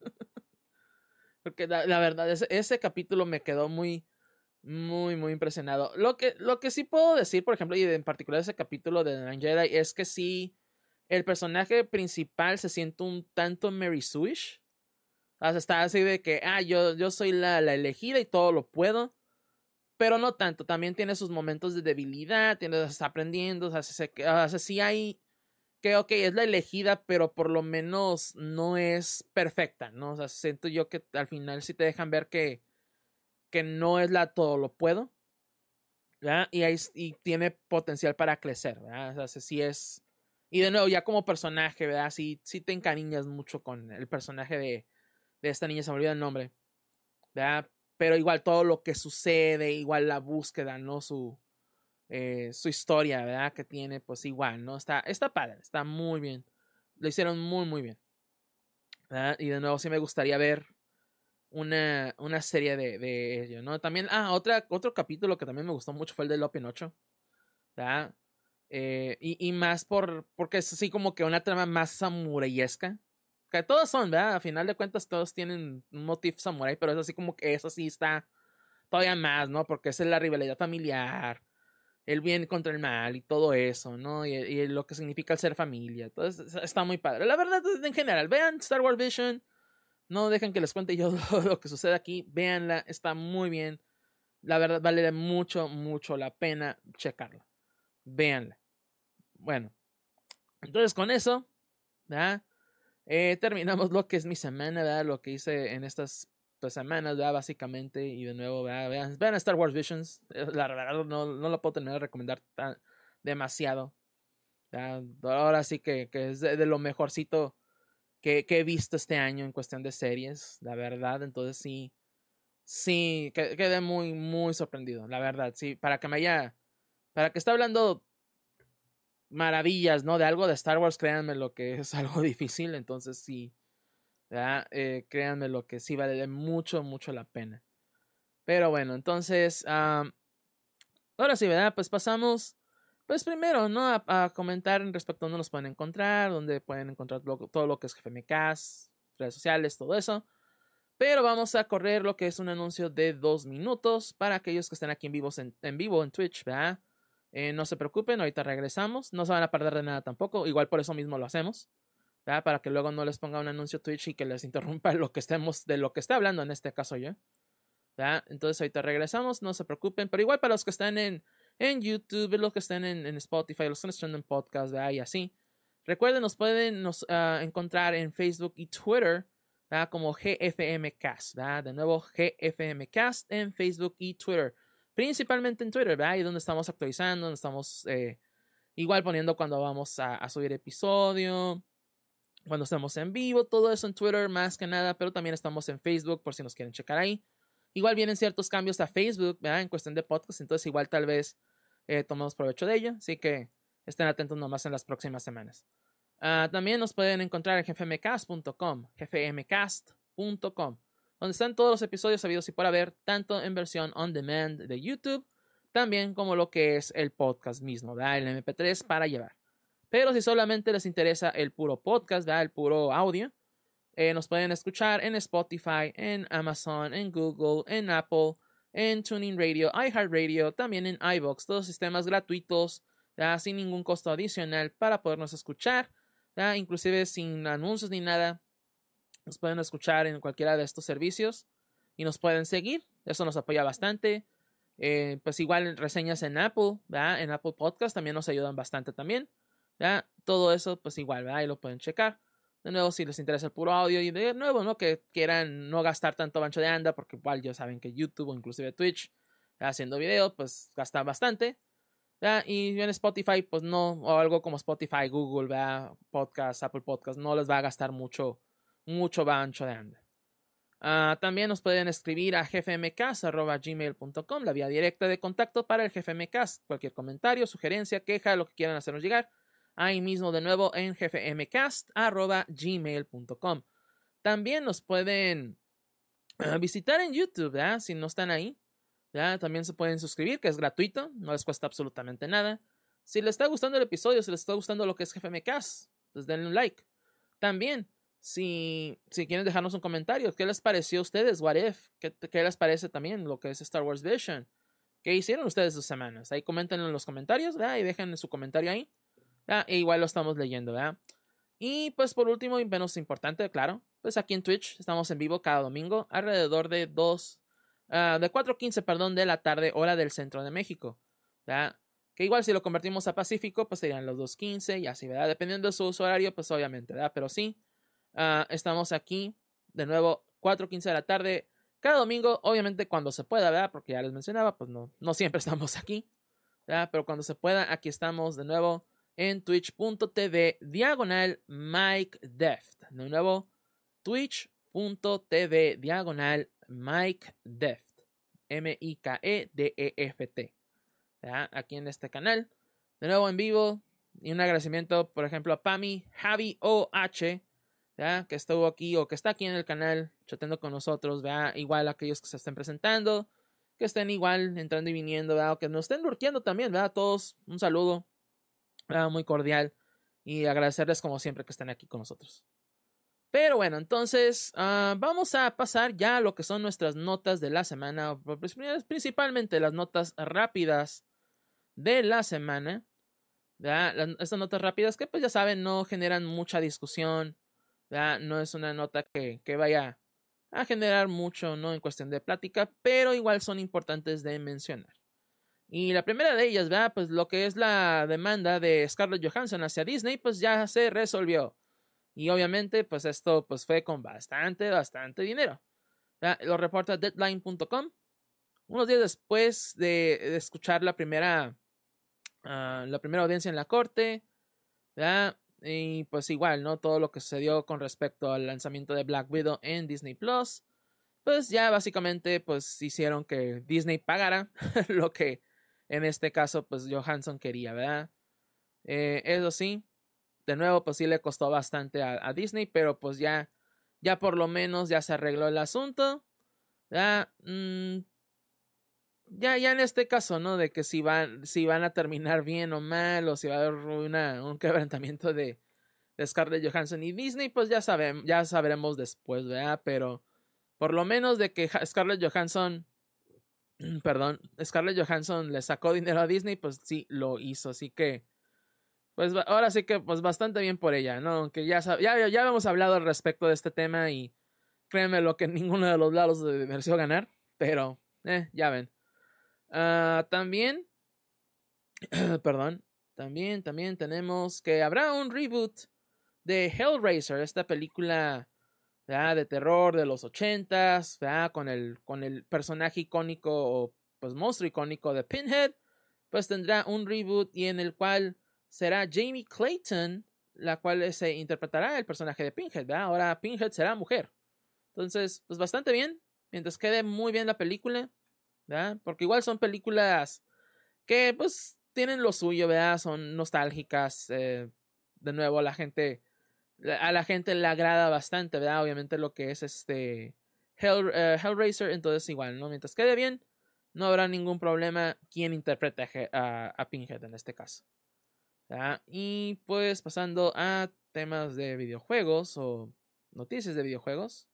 Porque la verdad, ese capítulo me quedó muy, muy, muy impresionado. Lo que sí puedo decir, por ejemplo, y en particular ese capítulo de The Ninth Jedi, es que sí, el personaje principal se siente un tanto Mary Sue-ish. O sea, está así de que, yo soy la elegida y todo lo puedo. Pero no tanto, también tiene sus momentos de debilidad, está aprendiendo, o sea, sí hay que, ok, es la elegida, pero por lo menos no es perfecta, ¿no? O sea, siento yo que al final sí te dejan ver que no es la todo lo puedo, ¿verdad? Y tiene potencial para crecer, ¿verdad? O sea, sí es... Y de nuevo, ya como personaje, ¿verdad? Sí te encariñas mucho con el personaje de esta niña, se me olvida el nombre, ¿verdad? Pero igual todo lo que sucede, igual la búsqueda, ¿no? Su historia, ¿verdad? Que tiene, pues igual, ¿no? Está padre, está muy bien. Lo hicieron muy, muy bien, ¿verdad? Y de nuevo sí me gustaría ver una serie de ello, ¿no? También, otro capítulo que también me gustó mucho fue el de Lo Pinocho, ¿verdad? Y más porque es así como que una trama más samurayesca. Que todos son, ¿verdad? A final de cuentas todos tienen un motif samurai, pero es así como que eso sí está todavía más, ¿no? Porque esa es la rivalidad familiar, el bien contra el mal y todo eso, ¿no? Y lo que significa el ser familia. Entonces está muy padre. La verdad, en general, vean Star Wars Vision. No dejen que les cuente yo lo que sucede aquí. Véanla, está muy bien. La verdad, vale mucho, mucho la pena checarla. Véanla. Bueno, entonces con eso, ¿verdad? Terminamos lo que es mi semana, ¿verdad? Lo que hice en estas pues, semanas, ¿verdad? Básicamente. Y de nuevo, ¿verdad? Vean Star Wars Visions. La verdad, no lo puedo terminar de recomendar demasiado. ¿Verdad? Ahora sí que es de lo mejorcito que he visto este año en cuestión de series, la verdad. Entonces sí, quedé muy, muy sorprendido, la verdad. Sí, para que esté hablando maravillas, ¿no? De algo de Star Wars, créanme lo que es algo difícil. Entonces sí, ¿verdad? Créanme lo que sí vale mucho, mucho la pena. Pero bueno, entonces, ahora sí, ¿verdad? Pues pasamos, pues primero, ¿no? A comentar respecto a dónde nos pueden encontrar, dónde pueden encontrar todo lo que es GFMcast, redes sociales, todo eso. Pero vamos a correr lo que es un anuncio de 2 minutos para aquellos que estén aquí en vivo en Twitch, ¿verdad? No se preocupen, ahorita regresamos. No se van a perder de nada tampoco. Igual por eso mismo lo hacemos, ¿verdad? Para que luego no les ponga un anuncio Twitch y que les interrumpa de lo que esté hablando, en este caso yo, ¿verdad? Entonces ahorita regresamos, no se preocupen. Pero igual para los que están en YouTube, los que están en Spotify, los que están escuchando en podcast, ¿verdad? Y así. Recuerden, nos pueden encontrar en Facebook y Twitter, ¿verdad? Como GFMcast, ¿verdad? De nuevo, GFMcast en Facebook y Twitter. Principalmente en Twitter, ¿verdad? Y donde estamos actualizando, donde estamos igual poniendo cuando vamos a subir episodio, cuando estamos en vivo, todo eso en Twitter más que nada, pero también estamos en Facebook por si nos quieren checar ahí. Igual vienen ciertos cambios a Facebook, ¿verdad? En cuestión de podcast, entonces igual tal vez tomemos provecho de ello, así que estén atentos nomás en las próximas semanas. También nos pueden encontrar en gfmcast.com, donde están todos los episodios sabidos y por haber, tanto en versión on demand de YouTube, también como lo que es el podcast mismo, ¿verdad? El MP3 para llevar. Pero si solamente les interesa el puro podcast, ¿verdad? El puro audio, nos pueden escuchar en Spotify, en Amazon, en Google, en Apple, en Tuning Radio, iHeartRadio, también en iVoox, todos sistemas gratuitos, ¿verdad? Sin ningún costo adicional para podernos escuchar, ¿verdad? Inclusive sin anuncios ni nada. Nos pueden escuchar en cualquiera de estos servicios y nos pueden seguir. Eso nos apoya bastante. Pues igual reseñas en Apple, ¿verdad? En Apple Podcast también nos ayudan bastante también, ¿verdad? Todo eso, pues igual, ¿verdad? Ahí lo pueden checar. De nuevo, si les interesa el puro audio y de nuevo, ¿no? Que quieran no gastar tanto ancho de anda, porque igual ya saben que YouTube o inclusive Twitch, haciendo video, pues gasta bastante, ¿verdad? Y en Spotify, pues no, o algo como Spotify, Google, ¿verdad? Podcast, Apple Podcast, no les va a gastar mucho ancho de anda. También nos pueden escribir a gfmcast@gmail.com, la vía directa de contacto para el GFMcast. Cualquier comentario, sugerencia, queja, lo que quieran hacernos llegar, ahí mismo de nuevo en gfmcast@gmail.com. También nos pueden visitar en YouTube, ¿verdad? Si no están ahí. ¿Ya? También se pueden suscribir, que es gratuito, no les cuesta absolutamente nada. Si les está gustando el episodio, si les está gustando lo que es GFMcast, pues denle un like. También, si quieren dejarnos un comentario, ¿qué les pareció a ustedes? What if? ¿Qué les parece también lo que es Star Wars Vision? ¿Qué hicieron ustedes sus semanas? Ahí comenten en los comentarios, ¿verdad? Y dejen su comentario ahí. ¿Verdad? E igual lo estamos leyendo, ¿verdad? Y pues por último y menos importante, claro, pues aquí en Twitch estamos en vivo cada domingo alrededor de 4:15, perdón, de la tarde, hora del centro de México, ¿verdad? Que igual si lo convertimos a Pacífico, pues serían los 2:15 y así, ¿verdad? Dependiendo de su uso horario, pues obviamente, ¿verdad? Pero sí, estamos aquí de nuevo 4:15 de la tarde cada domingo, obviamente cuando se pueda, ¿verdad? Porque ya les mencionaba, pues no siempre estamos aquí, ¿verdad? Pero cuando se pueda, aquí estamos de nuevo en twitch.tv/MikeDeft. De nuevo, twitch.tv/MikeDeft. MIKEDEFT. Aquí en este canal. De nuevo en vivo. Y un agradecimiento, por ejemplo, a Pami, Javi OH, que estuvo aquí o que está aquí en el canal chateando con nosotros. Igual a aquellos que se estén presentando, que estén igual entrando y viniendo, o que nos estén lurqueando también. Todos un saludo muy cordial y agradecerles como siempre que estén aquí con nosotros. Pero bueno, entonces vamos a pasar ya a lo que son nuestras notas de la semana, principalmente las notas rápidas de la semana. Estas notas rápidas que pues ya saben no generan mucha discusión, no es una nota que vaya a generar mucho, ¿no? En cuestión de plática, pero igual son importantes de mencionar. Y la primera de ellas, pues lo que es la demanda de Scarlett Johansson hacia Disney, pues ya se resolvió. Y obviamente, pues esto pues fue con bastante dinero. Lo reporta Deadline.com. Unos días después de escuchar la primera audiencia en la corte, y pues igual, ¿no? Todo lo que sucedió con respecto al lanzamiento de Black Widow en Disney Plus, pues ya básicamente pues hicieron que Disney pagara lo que en este caso pues Johansson quería, ¿verdad? Eso sí, de nuevo pues sí le costó bastante a Disney, pero pues ya por lo menos ya se arregló el asunto, ya en este caso, ¿no? De que si van a terminar bien o mal, o si va a haber un quebrantamiento de Scarlett Johansson y Disney, pues ya sabremos después, ¿verdad? Pero por lo menos de que Scarlett Johansson le sacó dinero a Disney, pues sí lo hizo, así que pues ahora sí que pues bastante bien por ella, ¿no? Aunque ya habíamos hablado al respecto de este tema y créanme lo que ninguno de los lados mereció ganar, pero ya ven. También también tenemos que habrá un reboot de Hellraiser, esta película de terror de los 80s, con el personaje icónico o pues monstruo icónico de Pinhead, pues tendrá un reboot y en el cual será Jamie Clayton, la cual se interpretará el personaje de Pinhead, ahora Pinhead será mujer. Entonces, pues bastante bien, mientras quede muy bien la película, porque igual son películas que pues tienen lo suyo, son nostálgicas, de nuevo a la gente le agrada bastante, obviamente lo que es Hellraiser, entonces igual, ¿no? Mientras quede bien, no habrá ningún problema quien interprete a Pinhead en este caso. Y pues pasando a temas de videojuegos o noticias de videojuegos.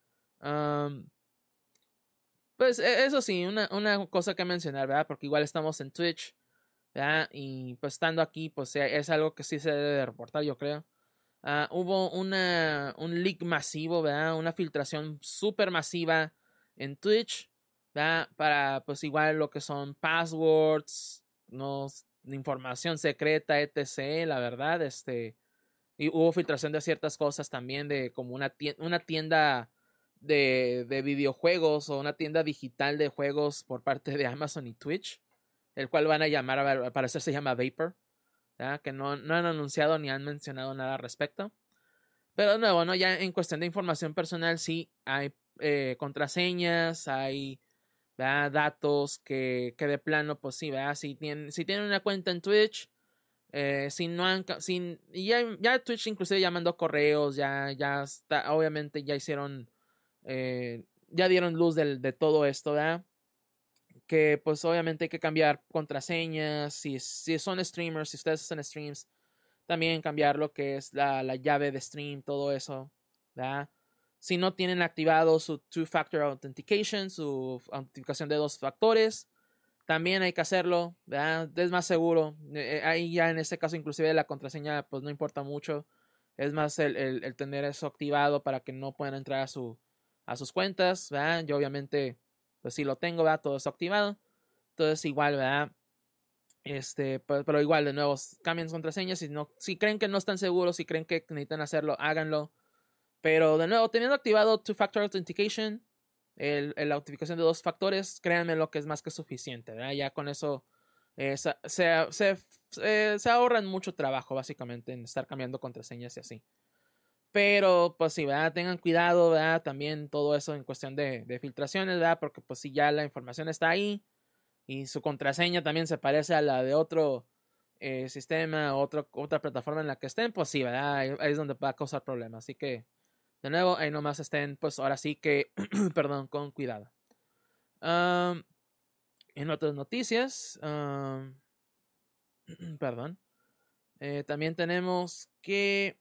Pues eso sí, una cosa que mencionar, porque igual estamos en Twitch, y pues estando aquí, pues es algo que sí se debe reportar, yo creo. Hubo un leak masivo, una filtración súper masiva en Twitch, para pues igual lo que son passwords, información secreta, etc. La verdad, y hubo filtración de ciertas cosas también de como una tienda de videojuegos o una tienda digital de juegos por parte de Amazon y Twitch, el cual van a llamar, al parecer se llama Vapor, que no han anunciado ni han mencionado nada al respecto. Pero de nuevo, ¿no? Ya en cuestión de información personal sí hay contraseñas, hay, ¿verdad?, datos que de plano, pues sí, ¿verdad? Si tienen una cuenta en Twitch, si no han, ya Twitch inclusive ya mandó correos, ya está, obviamente ya hicieron, ya dieron luz de todo esto, ¿verdad? Que pues obviamente hay que cambiar contraseñas, si son streamers, si ustedes hacen streams, también cambiar lo que es la llave de stream, todo eso, ¿verdad? Si no tienen activado su Two-Factor Authentication, su autenticación de 2 factores, también hay que hacerlo, ¿verdad? Es más seguro. Ahí ya en este caso inclusive la contraseña pues no importa mucho. Es más el tener eso activado para que no puedan entrar a sus cuentas, ¿verdad? Yo obviamente pues sí lo tengo, ¿verdad? Todo eso activado. Entonces igual, ¿verdad? Pero igual, de nuevo, cambien contraseñas. Si creen que no están seguros, si creen que necesitan hacerlo, háganlo. Pero de nuevo, teniendo activado Two-Factor Authentication, la autenticación de 2 factores, créanme lo que es más que suficiente, ¿verdad? Ya con eso se ahorran mucho trabajo, básicamente, en estar cambiando contraseñas y así. Pero, pues sí, ¿verdad? Tengan cuidado, ¿verdad? También todo eso en cuestión de filtraciones, ¿verdad? Porque, pues si ya la información está ahí y su contraseña también se parece a la de otro sistema, otra plataforma en la que estén, pues sí, ¿verdad? Ahí es donde va a causar problemas. Así que, de nuevo, ahí nomás estén, pues ahora sí que, perdón, con cuidado. En otras noticias, perdón, también tenemos que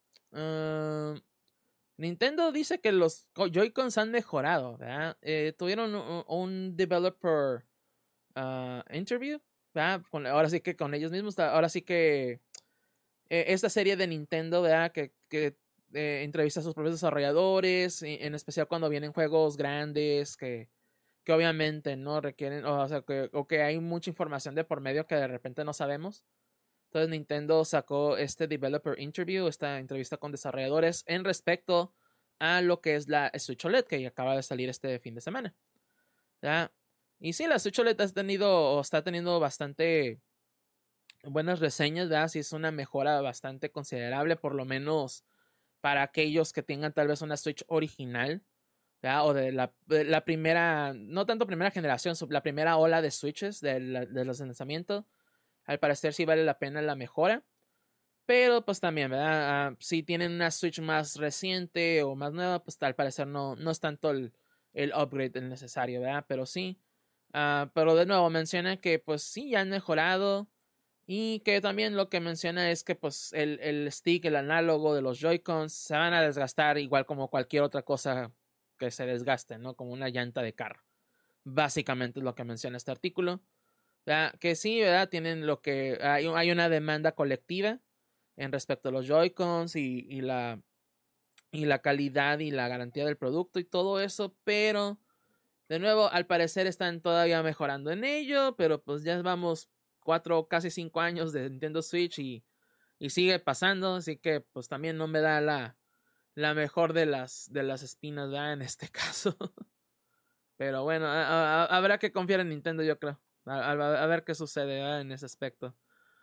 Nintendo dice que los Joy-Cons han mejorado, ¿verdad? Tuvieron un developer interview, ¿verdad? Ahora sí que con ellos mismos, ahora sí que esta serie de Nintendo, ¿verdad? Que entrevista a sus propios desarrolladores, en especial cuando vienen juegos grandes que obviamente no requieren, o sea, que hay mucha información de por medio que de repente no sabemos. Entonces Nintendo sacó este developer interview, esta entrevista con desarrolladores en respecto a lo que es la Switch OLED que acaba de salir este fin de semana, ¿ya? Y sí, la Switch OLED está teniendo bastante buenas reseñas, ¿verdad? Sí, es una mejora bastante considerable, por lo menos para aquellos que tengan tal vez una Switch original, ¿verdad? O de la primera, no tanto primera generación, la primera ola de Switches de los lanzamientos. Al parecer sí vale la pena la mejora. Pero pues también, ¿verdad? Si tienen una Switch más reciente o más nueva, pues al parecer no es tanto el upgrade necesario, ¿verdad? Pero sí. Pero de nuevo menciona que pues sí, ya han mejorado. Y que también lo que menciona es que pues el stick, el análogo de los Joy-Cons se van a desgastar igual como cualquier otra cosa que se desgaste, ¿no? Como una llanta de carro. Básicamente es lo que menciona este artículo. ¿Verdad? Que sí, ¿verdad? Tienen lo que... Hay una demanda colectiva en respecto a los Joy-Cons y la calidad y la garantía del producto y todo eso, pero de nuevo, al parecer están todavía mejorando en ello, pero pues ya vamos 4, casi 5 años de Nintendo Switch y sigue pasando, así que pues también no me da la mejor de las espinas, ¿verdad? En este caso. Pero bueno, habrá que confiar en Nintendo, yo creo. A ver qué sucede, ¿verdad? En ese aspecto.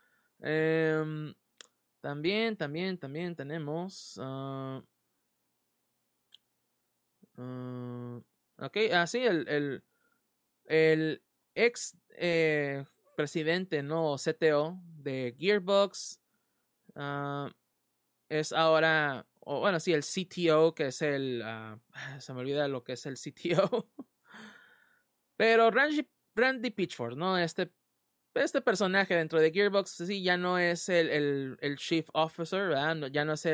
También tenemos. Ok, sí, el ex presidente, ¿no? CTO de Gearbox es ahora. Bueno, sí, el CTO, que es se me olvida lo que es el CTO. Pero Randy Pitchford, ¿no? Este personaje dentro de Gearbox, sí, ya no es el Chief Officer, ¿verdad? Ya no es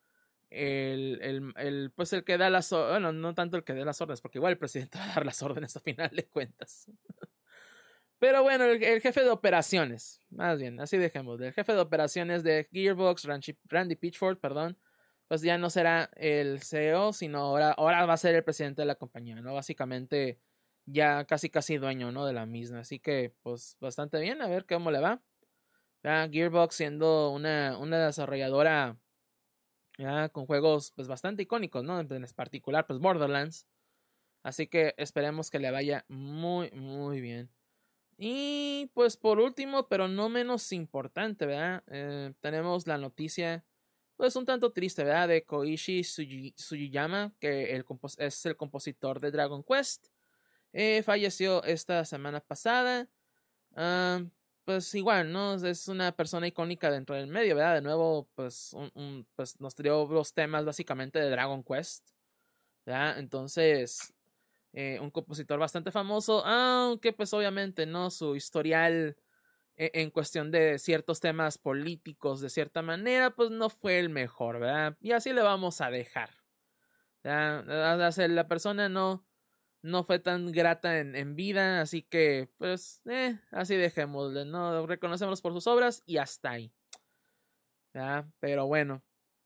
pues el que da las órdenes, bueno, no tanto el que da las órdenes, porque igual el presidente va a dar las órdenes a final de cuentas. Pero bueno, el jefe de operaciones, más bien, así dejemos, el jefe de operaciones de Gearbox, Randy Pitchford, perdón, pues ya no será el CEO, sino ahora va a ser el presidente de la compañía, ¿no? Básicamente ya casi dueño, ¿no? De la misma, así que pues bastante bien, a ver cómo le va. Ya, Gearbox siendo una desarrolladora ya con juegos pues bastante icónicos, ¿no? En particular pues Borderlands, así que esperemos que le vaya muy bien. Y pues por último, pero no menos importante, ¿verdad? Tenemos la noticia pues un tanto triste, ¿verdad? De Koichi Sugiyama, que es el compositor de Dragon Quest. Falleció esta semana pasada. Ah, pues igual, ¿no? Es una persona icónica dentro del medio, ¿verdad? De nuevo, pues, pues nos dio los temas básicamente de Dragon Quest, ¿verdad? Entonces, un compositor bastante famoso, aunque pues obviamente, ¿no? Su historial en cuestión de ciertos temas políticos, de cierta manera, pues no fue el mejor, ¿verdad? Y así le vamos a dejar. ¿Verdad? La persona no fue tan grata en vida, así que pues así dejémosle, ¿no? Reconocemos por sus obras y hasta ahí. ¿Verdad? Pero bueno.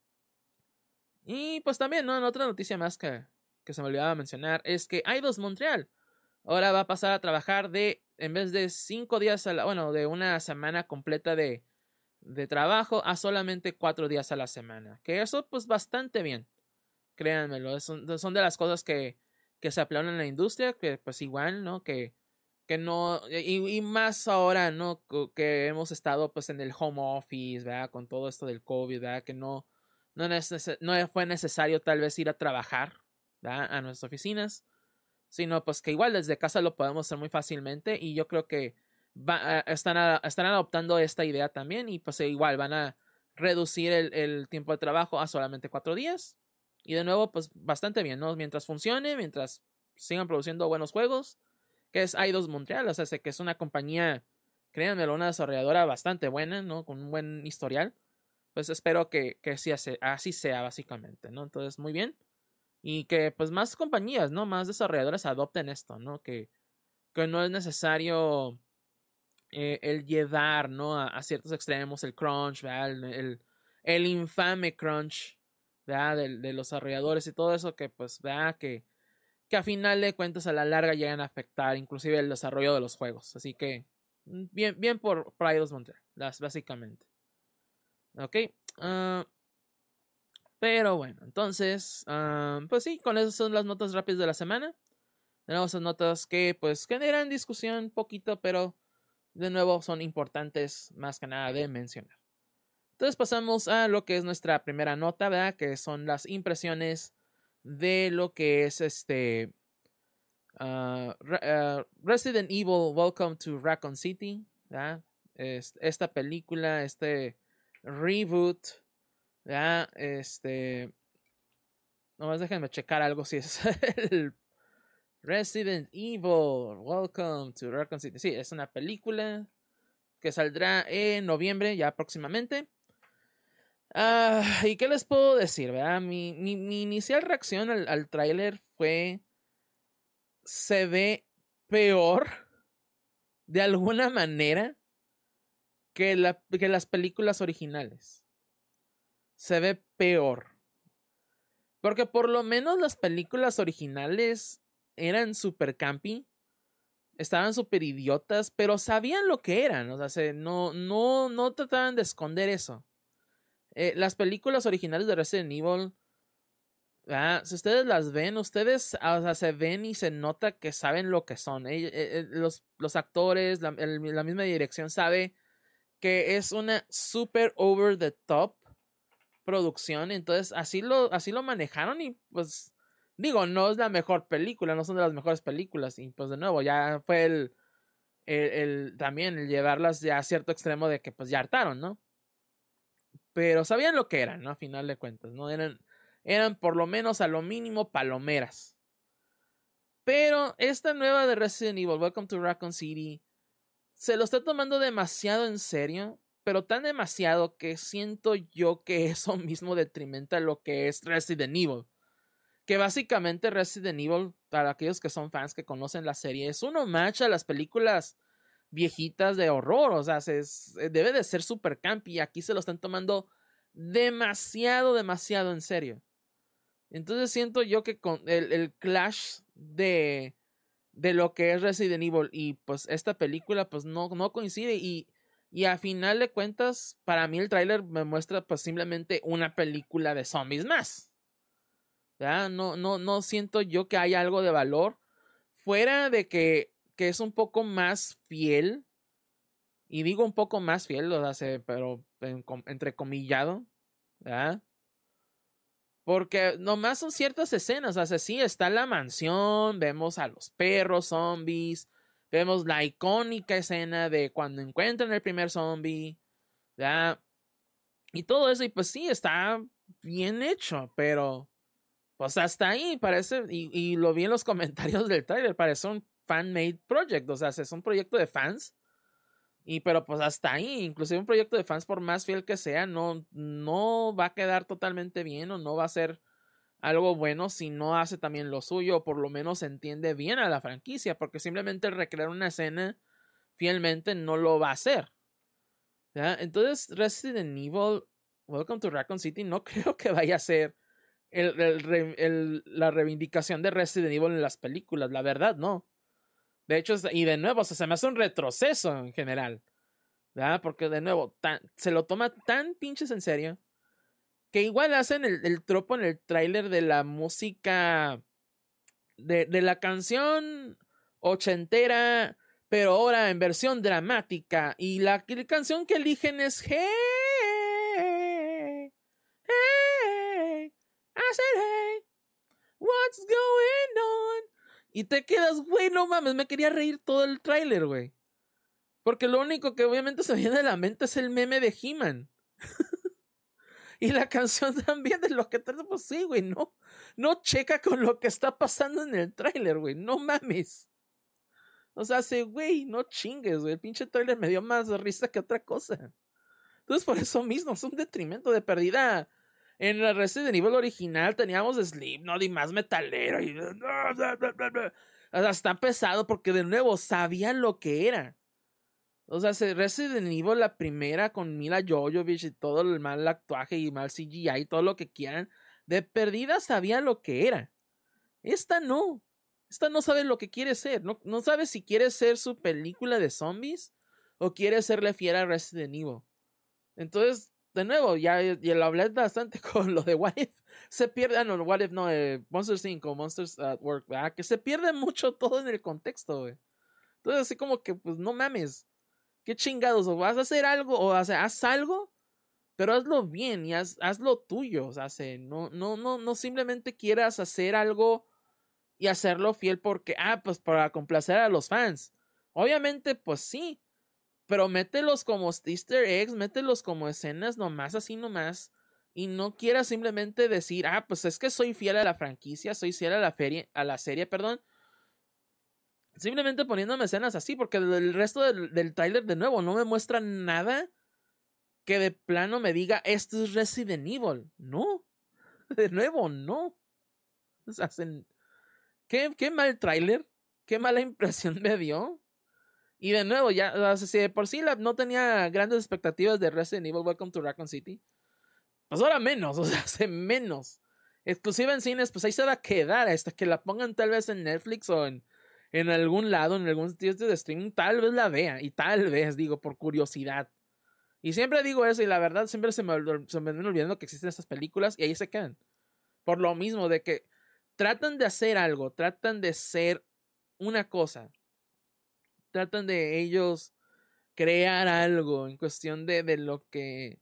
Y pues también, ¿no? En otra noticia más que se me olvidaba mencionar es que Eidos Montreal ahora va a pasar a trabajar en vez de 5 días de una semana completa de trabajo a solamente 4 días a la semana. Que eso pues bastante bien. Créanmelo, son de las cosas que se aplauden en la industria, que pues igual, ¿no? Que no, y más ahora, ¿no? Que hemos estado pues en el home office, ¿verdad? Con todo esto del COVID, ¿verdad? Que no fue necesario tal vez ir a trabajar, ¿verdad? A nuestras oficinas, sino pues que igual desde casa lo podemos hacer muy fácilmente y yo creo que están adoptando esta idea también y pues igual van a reducir el tiempo de trabajo a solamente 4 días y de nuevo pues bastante bien, ¿no? Mientras funcione, mientras sigan produciendo buenos juegos, que es Eidos Montreal, o sea, sé que es una compañía, créanmelo, una desarrolladora bastante buena, ¿no? Con un buen historial, pues espero que sí, así sea básicamente, ¿no? Entonces, muy bien. Y que pues más compañías, ¿no? Más desarrolladores adopten esto, ¿no? Que no es necesario el llevar, ¿no? A ciertos extremos, el crunch, ¿verdad? El infame crunch, ¿verdad? De los desarrolladores y todo eso que pues, ¿verdad? Que a final de cuentas a la larga llegan a afectar inclusive el desarrollo de los juegos. Así que bien por Eidos Montreal, básicamente. Ok. Pero bueno, entonces, pues sí, con esas son las notas rápidas de la semana. Tenemos esas notas que pues generan discusión un poquito, pero de nuevo son importantes más que nada de mencionar. Entonces pasamos a lo que es nuestra primera nota, ¿verdad? Que son las impresiones de lo que es Resident Evil Welcome to Raccoon City, ¿verdad? Esta película, este reboot, ¿verdad? Nomás déjenme checar algo si es el Resident Evil Welcome to Raccoon City. Sí, es una película que saldrá en noviembre, ya próximamente. ¿Y qué les puedo decir? ¿Verdad? Mi inicial reacción al tráiler fue: se ve peor de alguna manera que las películas originales. Se ve peor. Porque por lo menos las películas originales eran super campy. Estaban súper idiotas, pero sabían lo que eran. O sea, no trataban de esconder eso. Las películas originales de Resident Evil, si ustedes las ven, ustedes se ven y se nota que saben lo que son. Los actores, la misma dirección sabe que es una super over the top producción. Entonces así lo manejaron y pues digo, no es la mejor película, no son de las mejores películas. Y pues de nuevo, ya fue también el llevarlas ya a cierto extremo de que pues ya hartaron, ¿no? Pero sabían lo que eran, ¿no? A final de cuentas, ¿no? Eran por lo menos a lo mínimo palomeras. Pero esta nueva de Resident Evil, Welcome to Raccoon City, se lo está tomando demasiado en serio, pero tan demasiado que siento yo que eso mismo detrimenta lo que es Resident Evil. Que básicamente Resident Evil, para aquellos que son fans que conocen la serie, es un homage a las películas viejitas de horror. O sea, debe de ser super campy y aquí se lo están tomando demasiado en serio. Entonces siento yo que con el clash de lo que es Resident Evil y pues esta película pues no coincide y a final de cuentas para mí el tráiler me muestra pues simplemente una película de zombies más. ¿Verdad? No siento yo que haya algo de valor fuera de que es un poco más fiel, y digo un poco más fiel, o sea, pero entrecomillado, ¿verdad? Porque nomás son ciertas escenas, o sea, sí, está la mansión, vemos a los perros zombies, vemos la icónica escena de cuando encuentran el primer zombie, ¿verdad? Y todo eso, y pues sí, está bien hecho, pero pues hasta ahí parece, y lo vi en los comentarios del trailer, parece un fan-made project, o sea, es un proyecto de fans, pero pues hasta ahí, inclusive un proyecto de fans, por más fiel que sea, no va a quedar totalmente bien o no va a ser algo bueno si no hace también lo suyo o por lo menos entiende bien a la franquicia, porque simplemente recrear una escena fielmente no lo va a hacer. ¿Ya? Entonces Resident Evil Welcome to Raccoon City no creo que vaya a ser la reivindicación de Resident Evil en las películas, la verdad no. De hecho, y de nuevo, se me hace un retroceso en general, ¿verdad? Porque de nuevo, se lo toma tan pinches en serio que igual hacen el tropo en el tráiler de la música de la canción ochentera, pero ahora en versión dramática. Y la canción que eligen es Hey, Hey, I said Hey, what's going on? Y te quedas, güey, no mames, me quería reír todo el tráiler, güey. Porque lo único que obviamente se viene a la mente es el meme de He-Man. Y la canción también de lo que trata, pues sí, güey, no checa con lo que está pasando en el tráiler, güey, no mames. O sea, güey, no chingues, güey, el pinche tráiler me dio más risa que otra cosa. Entonces, por eso mismo, es un detrimento de pérdida. En la Resident Evil original teníamos Slipknot y más metalero y... O sea, está pesado porque de nuevo sabían lo que era. O sea, Resident Evil la primera con Mila Jovovich y todo el mal actuaje y mal CGI y todo lo que quieran, de perdida sabía lo que era. Esta no. Esta no sabe lo que quiere ser. No sabe si quiere ser su película de zombies o quiere serle fiel a Resident Evil. Entonces, de nuevo, ya lo hablé bastante con lo de What If. Se pierde, no, What If no, Monsters Inc. o Monsters at Work, ¿verdad? Que se pierde mucho todo en el contexto, güey. Entonces, así como que, pues no mames. ¿Qué chingados? O vas a hacer algo, o haz algo, pero hazlo bien y haz lo tuyo. O sea, no simplemente quieras hacer algo y hacerlo fiel porque, pues para complacer a los fans. Obviamente, pues sí, pero mételos como Easter eggs, mételos como escenas nomás, así nomás. Y no quieras simplemente decir, pues es que soy fiel a la franquicia, soy fiel a la serie, perdón. Simplemente poniéndome escenas así, porque el resto del trailer, de nuevo, no me muestra nada que de plano me diga, esto es Resident Evil. No, de nuevo, no. O sea, qué mal trailer, qué mala impresión me dio. Y de nuevo, ya, o sea, si de por sí no tenía grandes expectativas de Resident Evil Welcome to Raccoon City, pues ahora menos, o sea, hace menos. Exclusiva en cines, pues ahí se va a quedar hasta que la pongan tal vez en Netflix o en algún lado, en algún sitio de streaming, tal vez la vea. Y tal vez, digo, por curiosidad. Y siempre digo eso, y la verdad, siempre se me viene olvidando que existen estas películas y ahí se quedan. Por lo mismo, de que tratan de hacer algo, tratan de ser una cosa. Tratan de ellos crear algo en cuestión de lo que.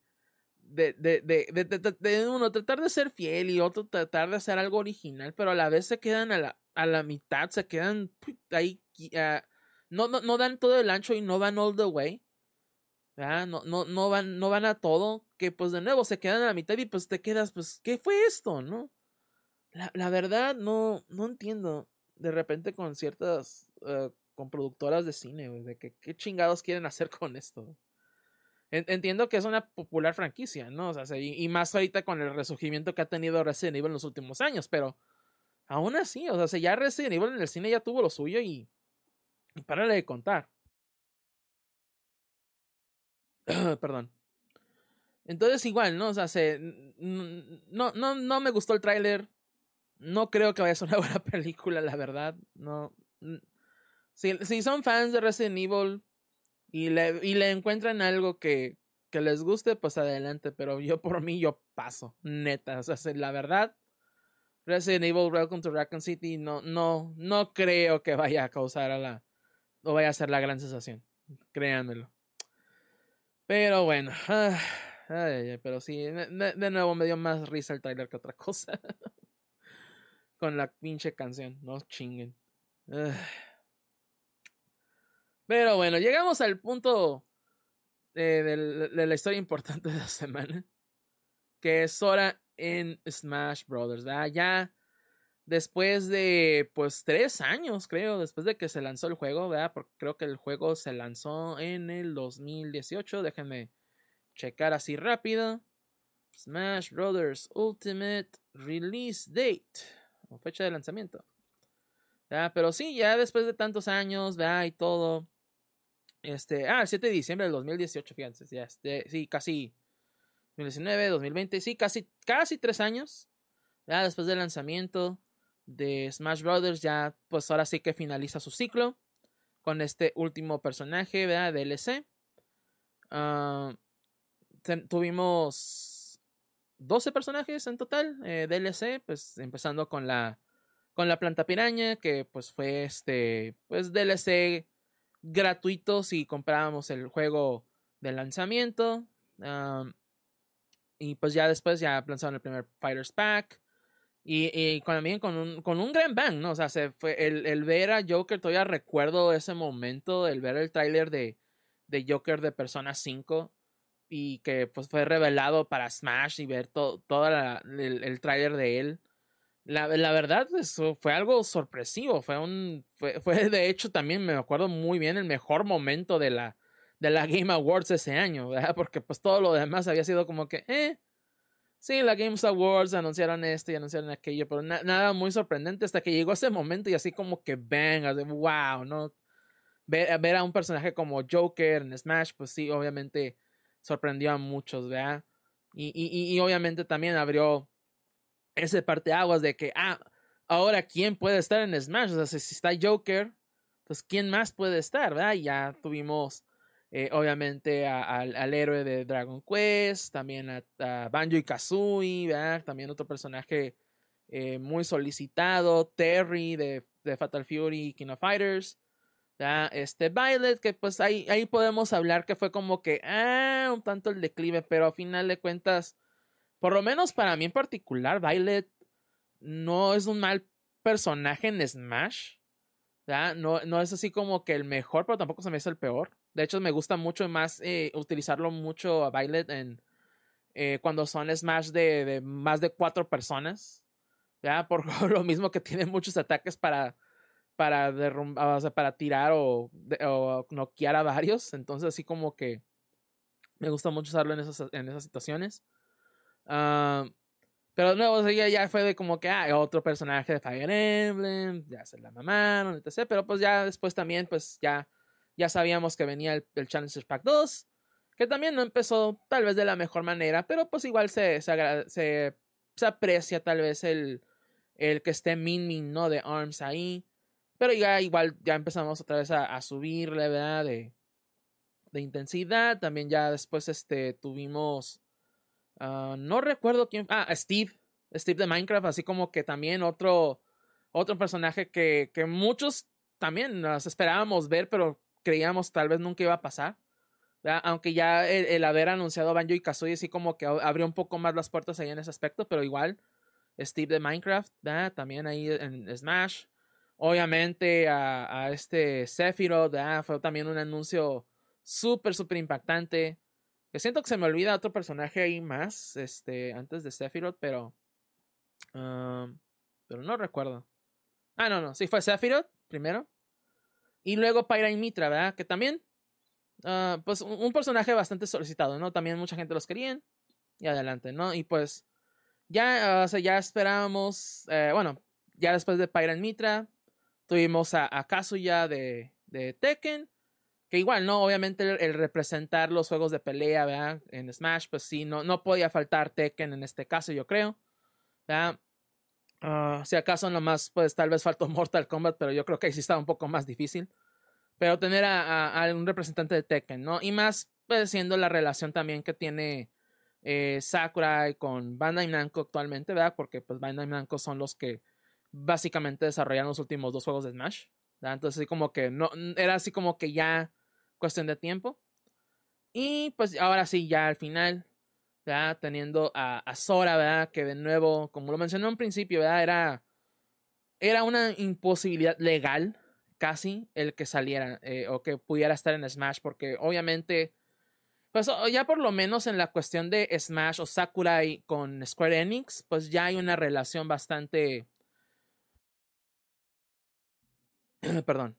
De uno tratar de ser fiel y otro tratar de hacer algo original, pero a la vez se quedan a la mitad, se quedan ahí, no dan todo el ancho y no van all the way, ¿verdad? No van a todo, que pues de nuevo se quedan a la mitad y pues te quedas, pues, ¿qué fue esto, no? La verdad no entiendo de repente con ciertas, con productoras de cine, güey, de que qué chingados quieren hacer con esto. Entiendo que es una popular franquicia, ¿no? O sea, y más ahorita con el resurgimiento que ha tenido Resident Evil en los últimos años, pero aún así, o sea, ya Resident Evil en el cine ya tuvo lo suyo y párale de contar. Perdón. Entonces igual, ¿no? O sea, no me gustó el tráiler. No creo que vaya a ser una buena película, la verdad. No. Si son fans de Resident Evil y le encuentran algo que les guste, pues adelante. Pero yo por mí, yo paso. Neta. O sea, la verdad, Resident Evil Welcome to Raccoon City no creo que vaya a causar o vaya a ser la gran sensación. Créanmelo. Pero bueno. Ay, pero sí, de nuevo me dio más risa el trailer que otra cosa. Con la pinche canción, no chinguen. Ugh. Pero bueno, llegamos al punto de la historia importante de la semana. Que es Sora en Smash Brothers, ¿verdad? Ya después de, pues, 3 años, creo, después de que se lanzó el juego, ¿verdad? Porque creo que el juego se lanzó en el 2018. Déjenme checar así rápido. Smash Brothers Ultimate Release Date. O fecha de lanzamiento. ¿Verdad? Pero sí, ya después de tantos años, ¿verdad? Y todo. El 7 de diciembre del 2018, fíjense. Ya, sí, casi 2019, 2020, sí, casi 3 años. Ya después del lanzamiento de Smash Brothers, ya pues ahora sí que finaliza su ciclo con este último personaje, ¿verdad? DLC. Tuvimos 12 personajes en total, DLC, pues empezando con la planta piraña, que pues fue pues DLC gratuito si comprábamos el juego de lanzamiento. Y pues ya después ya lanzaron el primer Fighters Pack. Y también con un gran bang, ¿no? O sea, fue el ver a Joker, todavía recuerdo ese momento, el ver el tráiler de Joker de Persona 5 y que pues fue revelado para Smash y ver todo el tráiler de él. La verdad, eso fue algo sorpresivo. Fue de hecho también me acuerdo muy bien el mejor momento de la Game Awards ese año, ¿verdad? Porque pues todo lo demás había sido como que, sí, la Games Awards anunciaron esto y anunciaron aquello, pero nada muy sorprendente hasta que llegó ese momento y así como que bang, así, wow, ¿no? Ver a un personaje como Joker en Smash, pues sí, obviamente sorprendió a muchos, ¿verdad? Y obviamente también abrió ese parteaguas de que, ahora quién puede estar en Smash, o sea, si está Joker, pues quién más puede estar, ¿verdad? Y ya tuvimos obviamente al héroe de Dragon Quest, también a Banjo y Kazooie, ¿verdad? También otro personaje muy solicitado, Terry de Fatal Fury y King of Fighters, ¿verdad? Violet, que pues ahí podemos hablar que fue como que, un tanto el declive, pero a final de cuentas, por lo menos para mí en particular, Violet no es un mal personaje en Smash, ¿verdad? No es así como que el mejor, pero tampoco se me hizo el peor. De hecho, me gusta mucho más utilizarlo mucho a Violet cuando son Smash de más de 4 personas. ¿Ya? Por lo mismo que tiene muchos ataques para derrumbar, o sea, para tirar o noquear a varios. Entonces, así como que me gusta mucho usarlo en esas situaciones. Pero luego o sea, ya fue de como que otro personaje de Fire Emblem, ya se la mamaron, etc. Pero pues ya después también, pues ya sabíamos que venía el Challenger Pack 2, que también no empezó tal vez de la mejor manera, pero pues igual se aprecia tal vez el que esté Min, ¿no? De ARMS ahí. Pero ya igual ya empezamos otra vez a subirle, ¿verdad? De intensidad. También ya después tuvimos... no recuerdo quién. Steve. Steve de Minecraft. Así como que también otro personaje que muchos también nos esperábamos ver, pero creíamos tal vez nunca iba a pasar. ¿Verdad? Aunque ya el haber anunciado Banjo y Kazooie así como que abrió un poco más las puertas ahí en ese aspecto, pero igual Steve de Minecraft, ¿verdad? También ahí en Smash. Obviamente a Sephiroth, ¿verdad? Fue también un anuncio súper, súper impactante. Que siento que se me olvida otro personaje ahí más, antes de Sephiroth, pero no recuerdo. No, sí fue Sephiroth primero. Y luego Pyra y Mitra, ¿verdad? Que también, pues un personaje bastante solicitado, ¿no? También mucha gente los quería. Y adelante, ¿no? Y pues ya, o sea, ya esperábamos, bueno, ya después de Pyra y Mitra, tuvimos a Kazuya de Tekken. Que igual, ¿no? Obviamente el representar los juegos de pelea, ¿verdad? En Smash, pues sí, no podía faltar Tekken en este caso, yo creo. ¿Verdad? Si acaso nomás, pues tal vez faltó Mortal Kombat, pero yo creo que ahí sí estaba un poco más difícil. Pero tener a un representante de Tekken, ¿no? Y más, pues siendo la relación también que tiene Sakurai con Bandai Namco actualmente, ¿verdad? Porque pues Bandai Namco son los que básicamente desarrollaron los últimos 2 juegos de Smash, ¿verdad? Entonces así como que no, era así como que ya cuestión de tiempo. Y pues ahora sí, ya al final, ¿verdad? Teniendo a Sora, ¿verdad? Que de nuevo, como lo mencioné en un principio, ¿verdad? Era una imposibilidad legal casi el que saliera o que pudiera estar en Smash, porque obviamente, pues ya por lo menos en la cuestión de Smash o Sakurai con Square Enix, pues ya hay una relación bastante... Perdón.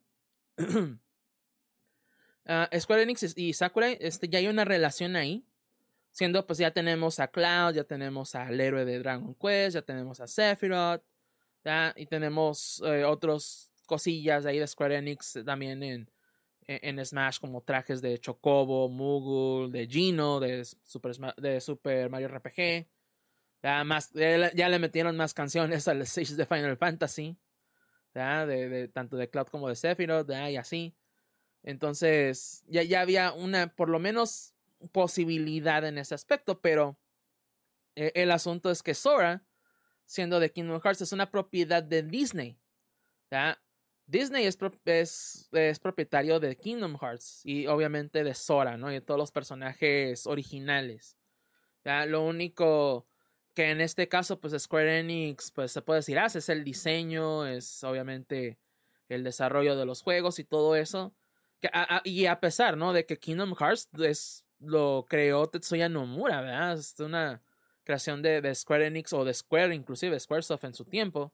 Square Enix y Sakurai, ya hay una relación ahí. Siendo, pues ya tenemos a Cloud, ya tenemos al héroe de Dragon Quest, ya tenemos a Sephiroth, ¿ya? Y tenemos otros cosillas ahí de Square Enix también en Smash, como trajes de Chocobo, Moogle, de Gino, de Super Mario RPG. Ya le metieron más canciones a los stages de Final Fantasy, ¿ya? Tanto de Cloud como de Sephiroth, ¿ya? Y así. Entonces, ya había una, por lo menos, posibilidad en ese aspecto, pero el asunto es que Sora, siendo de Kingdom Hearts, es una propiedad de Disney. ¿Ya? Disney es propietario de Kingdom Hearts y obviamente de Sora, ¿no? Y de todos los personajes originales. ¿Ya? Lo único que en este caso, pues Square Enix, pues se puede decir, es el diseño, es obviamente el desarrollo de los juegos y todo eso. Y a pesar, ¿no? De que Kingdom Hearts lo creó Tetsuya Nomura, ¿verdad? Es una creación de Square Enix o de Square, inclusive Squaresoft en su tiempo.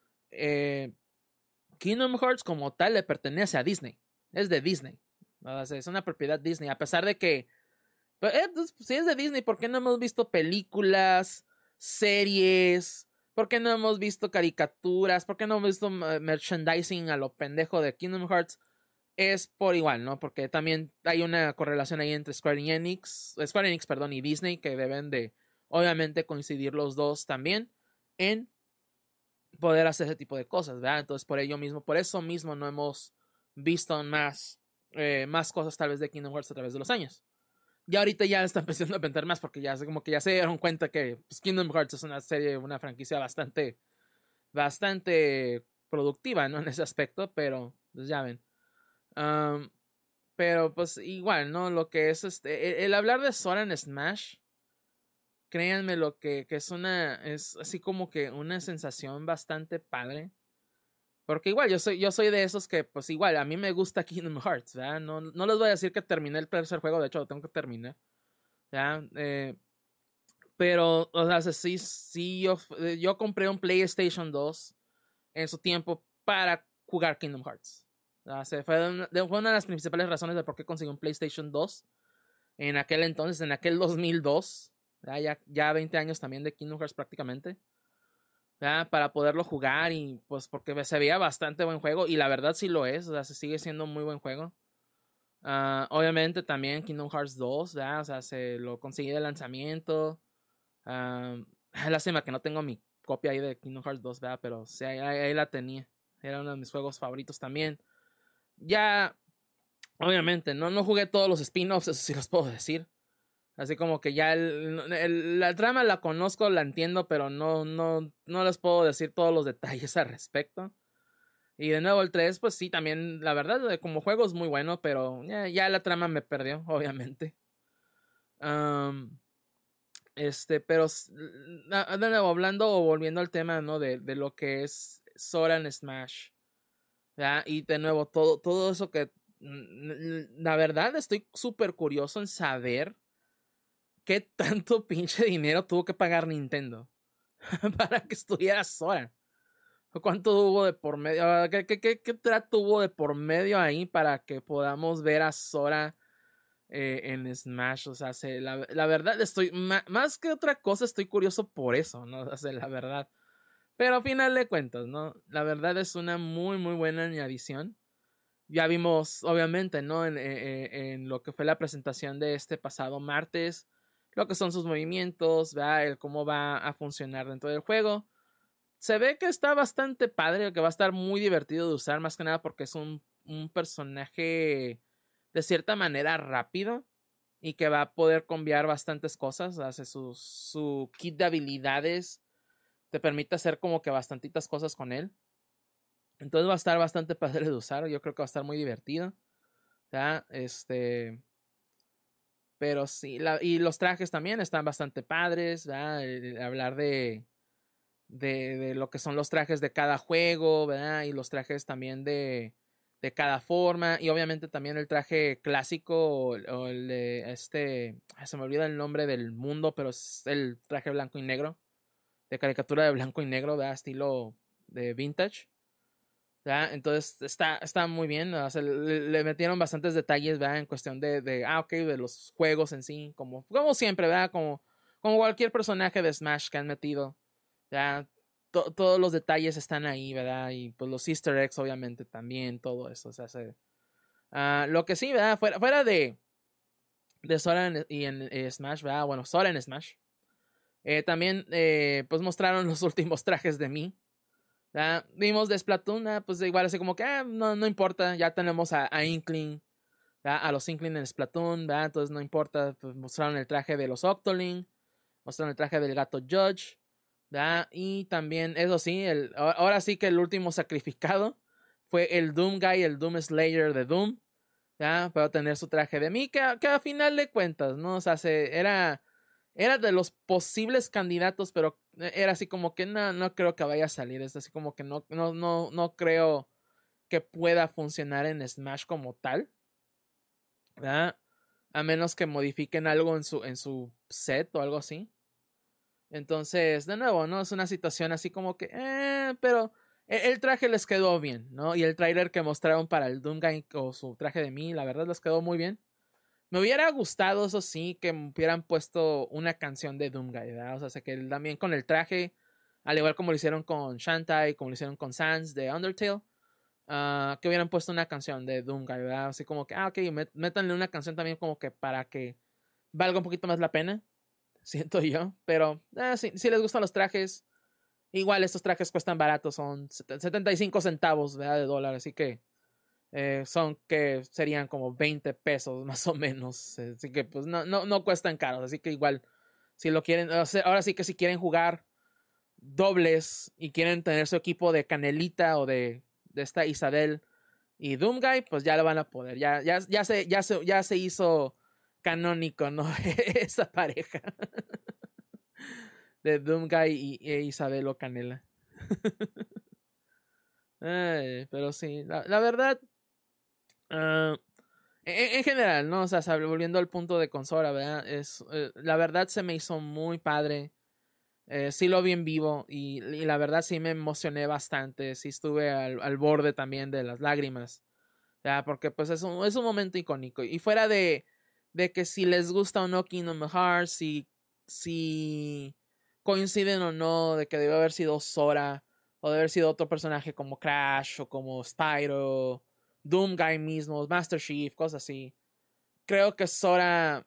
Kingdom Hearts como tal le pertenece a Disney. Es de Disney. O sea, es una propiedad Disney. A pesar de que, pues, si es de Disney, ¿por qué no hemos visto películas, series? ¿Por qué no hemos visto caricaturas? ¿Por qué no hemos visto merchandising a lo pendejo de Kingdom Hearts? Es por igual, ¿no? Porque también hay una correlación ahí entre Square Enix, perdón, y Disney, que deben de, obviamente, coincidir los dos también en poder hacer ese tipo de cosas, ¿verdad? Entonces, por eso mismo no hemos visto más cosas tal vez de Kingdom Hearts a través de los años. Ya ahorita ya está empezando a vender más porque ya como que ya se dieron cuenta que pues, Kingdom Hearts es una serie, una franquicia bastante productiva, ¿no? En ese aspecto, pero pues ya ven. Um, pero pues igual, ¿no? Lo que es el hablar de Sora en Smash, créanme lo que es así como que una sensación bastante padre. Porque igual, yo soy de esos que, pues igual, a mí me gusta Kingdom Hearts, ¿verdad? No les voy a decir que terminé el tercer juego, de hecho lo tengo que terminar, ¿verdad? Pero, o sea, sí, yo compré un PlayStation 2 en su tiempo para jugar Kingdom Hearts. O sea, fue una de las principales razones de por qué conseguí un PlayStation 2 en aquel entonces, en aquel 2002, ya 20 años también de Kingdom Hearts prácticamente. Para poderlo jugar y pues porque se veía bastante buen juego y la verdad sí lo es, o sea, se sigue siendo un muy buen juego. Obviamente también Kingdom Hearts 2, o sea, se lo conseguí de lanzamiento. Lástima que no tengo mi copia ahí de Kingdom Hearts 2, ¿verdad? Pero sí, ahí la tenía. Era uno de mis juegos favoritos también. Ya, obviamente, no jugué todos los spin-offs, eso sí los puedo decir. Así como que ya la trama la conozco, la entiendo, pero no les puedo decir todos los detalles al respecto. Y de nuevo el 3 pues sí, también, la verdad, como juego es muy bueno, pero ya la trama me perdió, obviamente. Um, pero de nuevo, hablando o volviendo al tema, ¿no? De lo que es Sora en Smash. ¿Ya? Y de nuevo, todo eso que... La verdad, estoy súper curioso en saber qué tanto pinche dinero tuvo que pagar Nintendo para que estuviera Sora. ¿Cuánto hubo de por medio? ¿Qué trato hubo de por medio ahí para que podamos ver a Sora en Smash? O sea, la verdad, estoy más que otra cosa, estoy curioso por eso, ¿no? O sea, la verdad. Pero al final de cuentas, ¿no? La verdad es una muy, muy buena adición. Ya vimos, obviamente, ¿no? En lo que fue la presentación de este pasado martes, lo que son sus movimientos, ¿verdad? El cómo va a funcionar dentro del juego. Se ve que está bastante padre, que va a estar muy divertido de usar, más que nada porque es un personaje de cierta manera rápido y que va a poder cambiar bastantes cosas. Hace su kit de habilidades, te permite hacer como que bastantitas cosas con él. Entonces va a estar bastante padre de usar. Yo creo que va a estar muy divertido. ¿Ya? Pero sí, y los trajes también están bastante padres, ¿verdad? Hablar de lo que son los trajes de cada juego, ¿verdad? Y los trajes también de cada forma. Y obviamente también el traje clásico o el de se me olvida el nombre del mundo, pero es el traje blanco y negro, de caricatura de blanco y negro, ¿verdad? Estilo de vintage. ¿Verdad? Entonces está muy bien, o sea, le metieron bastantes detalles, ¿verdad? En cuestión de los juegos en sí, como siempre, ¿verdad? Como cualquier personaje de Smash que han metido, ¿verdad? Todos los detalles están ahí, ¿verdad? Y pues los easter eggs, obviamente, también, todo eso, o sea, lo que sí, ¿verdad? Fuera de Sora en Smash, ¿verdad? Bueno, Sora en Smash. También, pues mostraron los últimos trajes de Mii. Vimos de Splatoon, pues igual así como que no importa, ya tenemos a Inkling, a los Inkling en Splatoon, entonces no importa, pues mostraron el traje de los Octoling, mostraron el traje del gato Judge, y también, eso sí, ahora sí que el último sacrificado fue el Doom Guy, el Doom Slayer de Doom, para tener su traje de Mii, que a final de cuentas, ¿no? O sea, era de los posibles candidatos, pero era así como que no creo que vaya a salir. Es así como que no creo que pueda funcionar en Smash como tal, ¿verdad? A menos que modifiquen algo en su set o algo así. Entonces, de nuevo, ¿no? Es una situación así como que, pero el traje les quedó bien, ¿no? Y el trailer que mostraron para el Doomguy o su traje de Mii, la verdad les quedó muy bien. Me hubiera gustado, eso sí, que me hubieran puesto una canción de Doomguy, ¿verdad? O sea, que también con el traje, al igual como lo hicieron con Shantae, como lo hicieron con Sans de Undertale, que hubieran puesto una canción de Doomguy, ¿verdad? Así como que, ok, métanle una canción también como que para que valga un poquito más la pena, siento yo. Pero si les gustan los trajes, igual estos trajes cuestan baratos, son 75 centavos, ¿verdad? De dólar, así que son que serían como 20 pesos más o menos. Así que pues no cuestan caros. Así que igual, si lo quieren, ahora sí que si quieren jugar dobles y quieren tener su equipo de Canelita o de esta Isabel y Doomguy, pues ya lo van a poder. Ya se hizo canónico, ¿no? Esa pareja de Doomguy e Isabel o Canela. Pero sí, la verdad. Uh, en general, ¿no? O sea, volviendo al punto de consola, ¿verdad? La verdad se me hizo muy padre. Sí lo vi en vivo y la verdad sí me emocioné bastante. Sí estuve al borde también de las lágrimas. ¿Verdad? Porque pues es un momento icónico. Y fuera de que si les gusta o no Kingdom Hearts, si coinciden o no de que debe haber sido Sora o debe haber sido otro personaje como Crash o como Spyro, Doomguy mismo, Master Chief, cosas así. Creo que Sora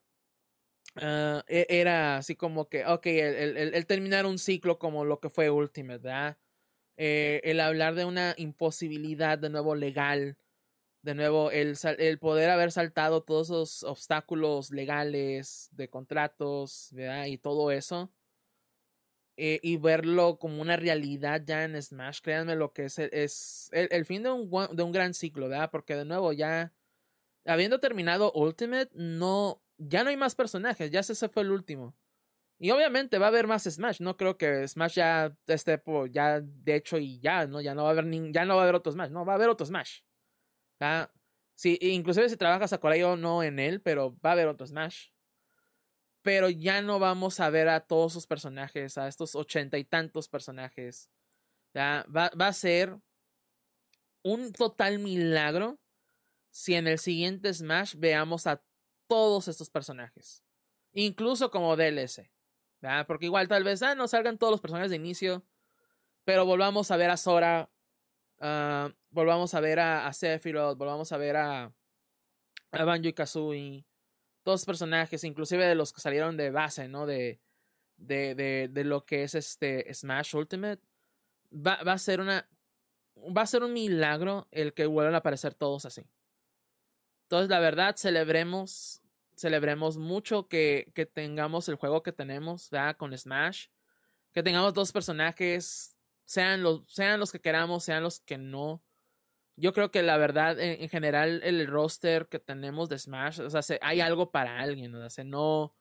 era así como que, ok, el terminar un ciclo como lo que fue Ultimate, ¿verdad? El hablar de una imposibilidad de nuevo legal, de nuevo el poder haber saltado todos esos obstáculos legales de contratos, ¿verdad? Y todo eso. Y verlo como una realidad ya en Smash, créanme lo que es el fin de un gran ciclo, ¿verdad? Porque de nuevo ya, habiendo terminado Ultimate, ya no hay más personajes, ya ese fue el último. Y obviamente va a haber más Smash, no creo que Smash ya esté ya de hecho y ya, ¿no? Ya no va a haber ya no va a haber otro Smash, no, va a haber otro Smash. ¿Verdad? Sí, inclusive si trabajas a Sakurai o no en él, pero va a haber otro Smash. Pero ya no vamos a ver a todos sus personajes, a estos 80 y tantos personajes. Va a ser un total milagro si en el siguiente Smash veamos a todos estos personajes. Incluso como DLC. ¿Verdad? Porque igual tal vez no salgan todos los personajes de inicio. Pero volvamos a ver a Sora. Volvamos a ver a Sephiroth. Volvamos a ver a Banjo y Kazooie. Todos los personajes, inclusive de los que salieron de base, ¿no? De lo que es Smash Ultimate. Va a ser un milagro el que vuelvan a aparecer todos así. Entonces, la verdad, celebremos mucho que tengamos el juego que tenemos, ¿verdad? Con Smash. Que tengamos dos personajes, sean los que queramos, sean los que no. yo creo que la verdad, en general, el roster que tenemos de Smash, o sea, hay algo para alguien, o sea,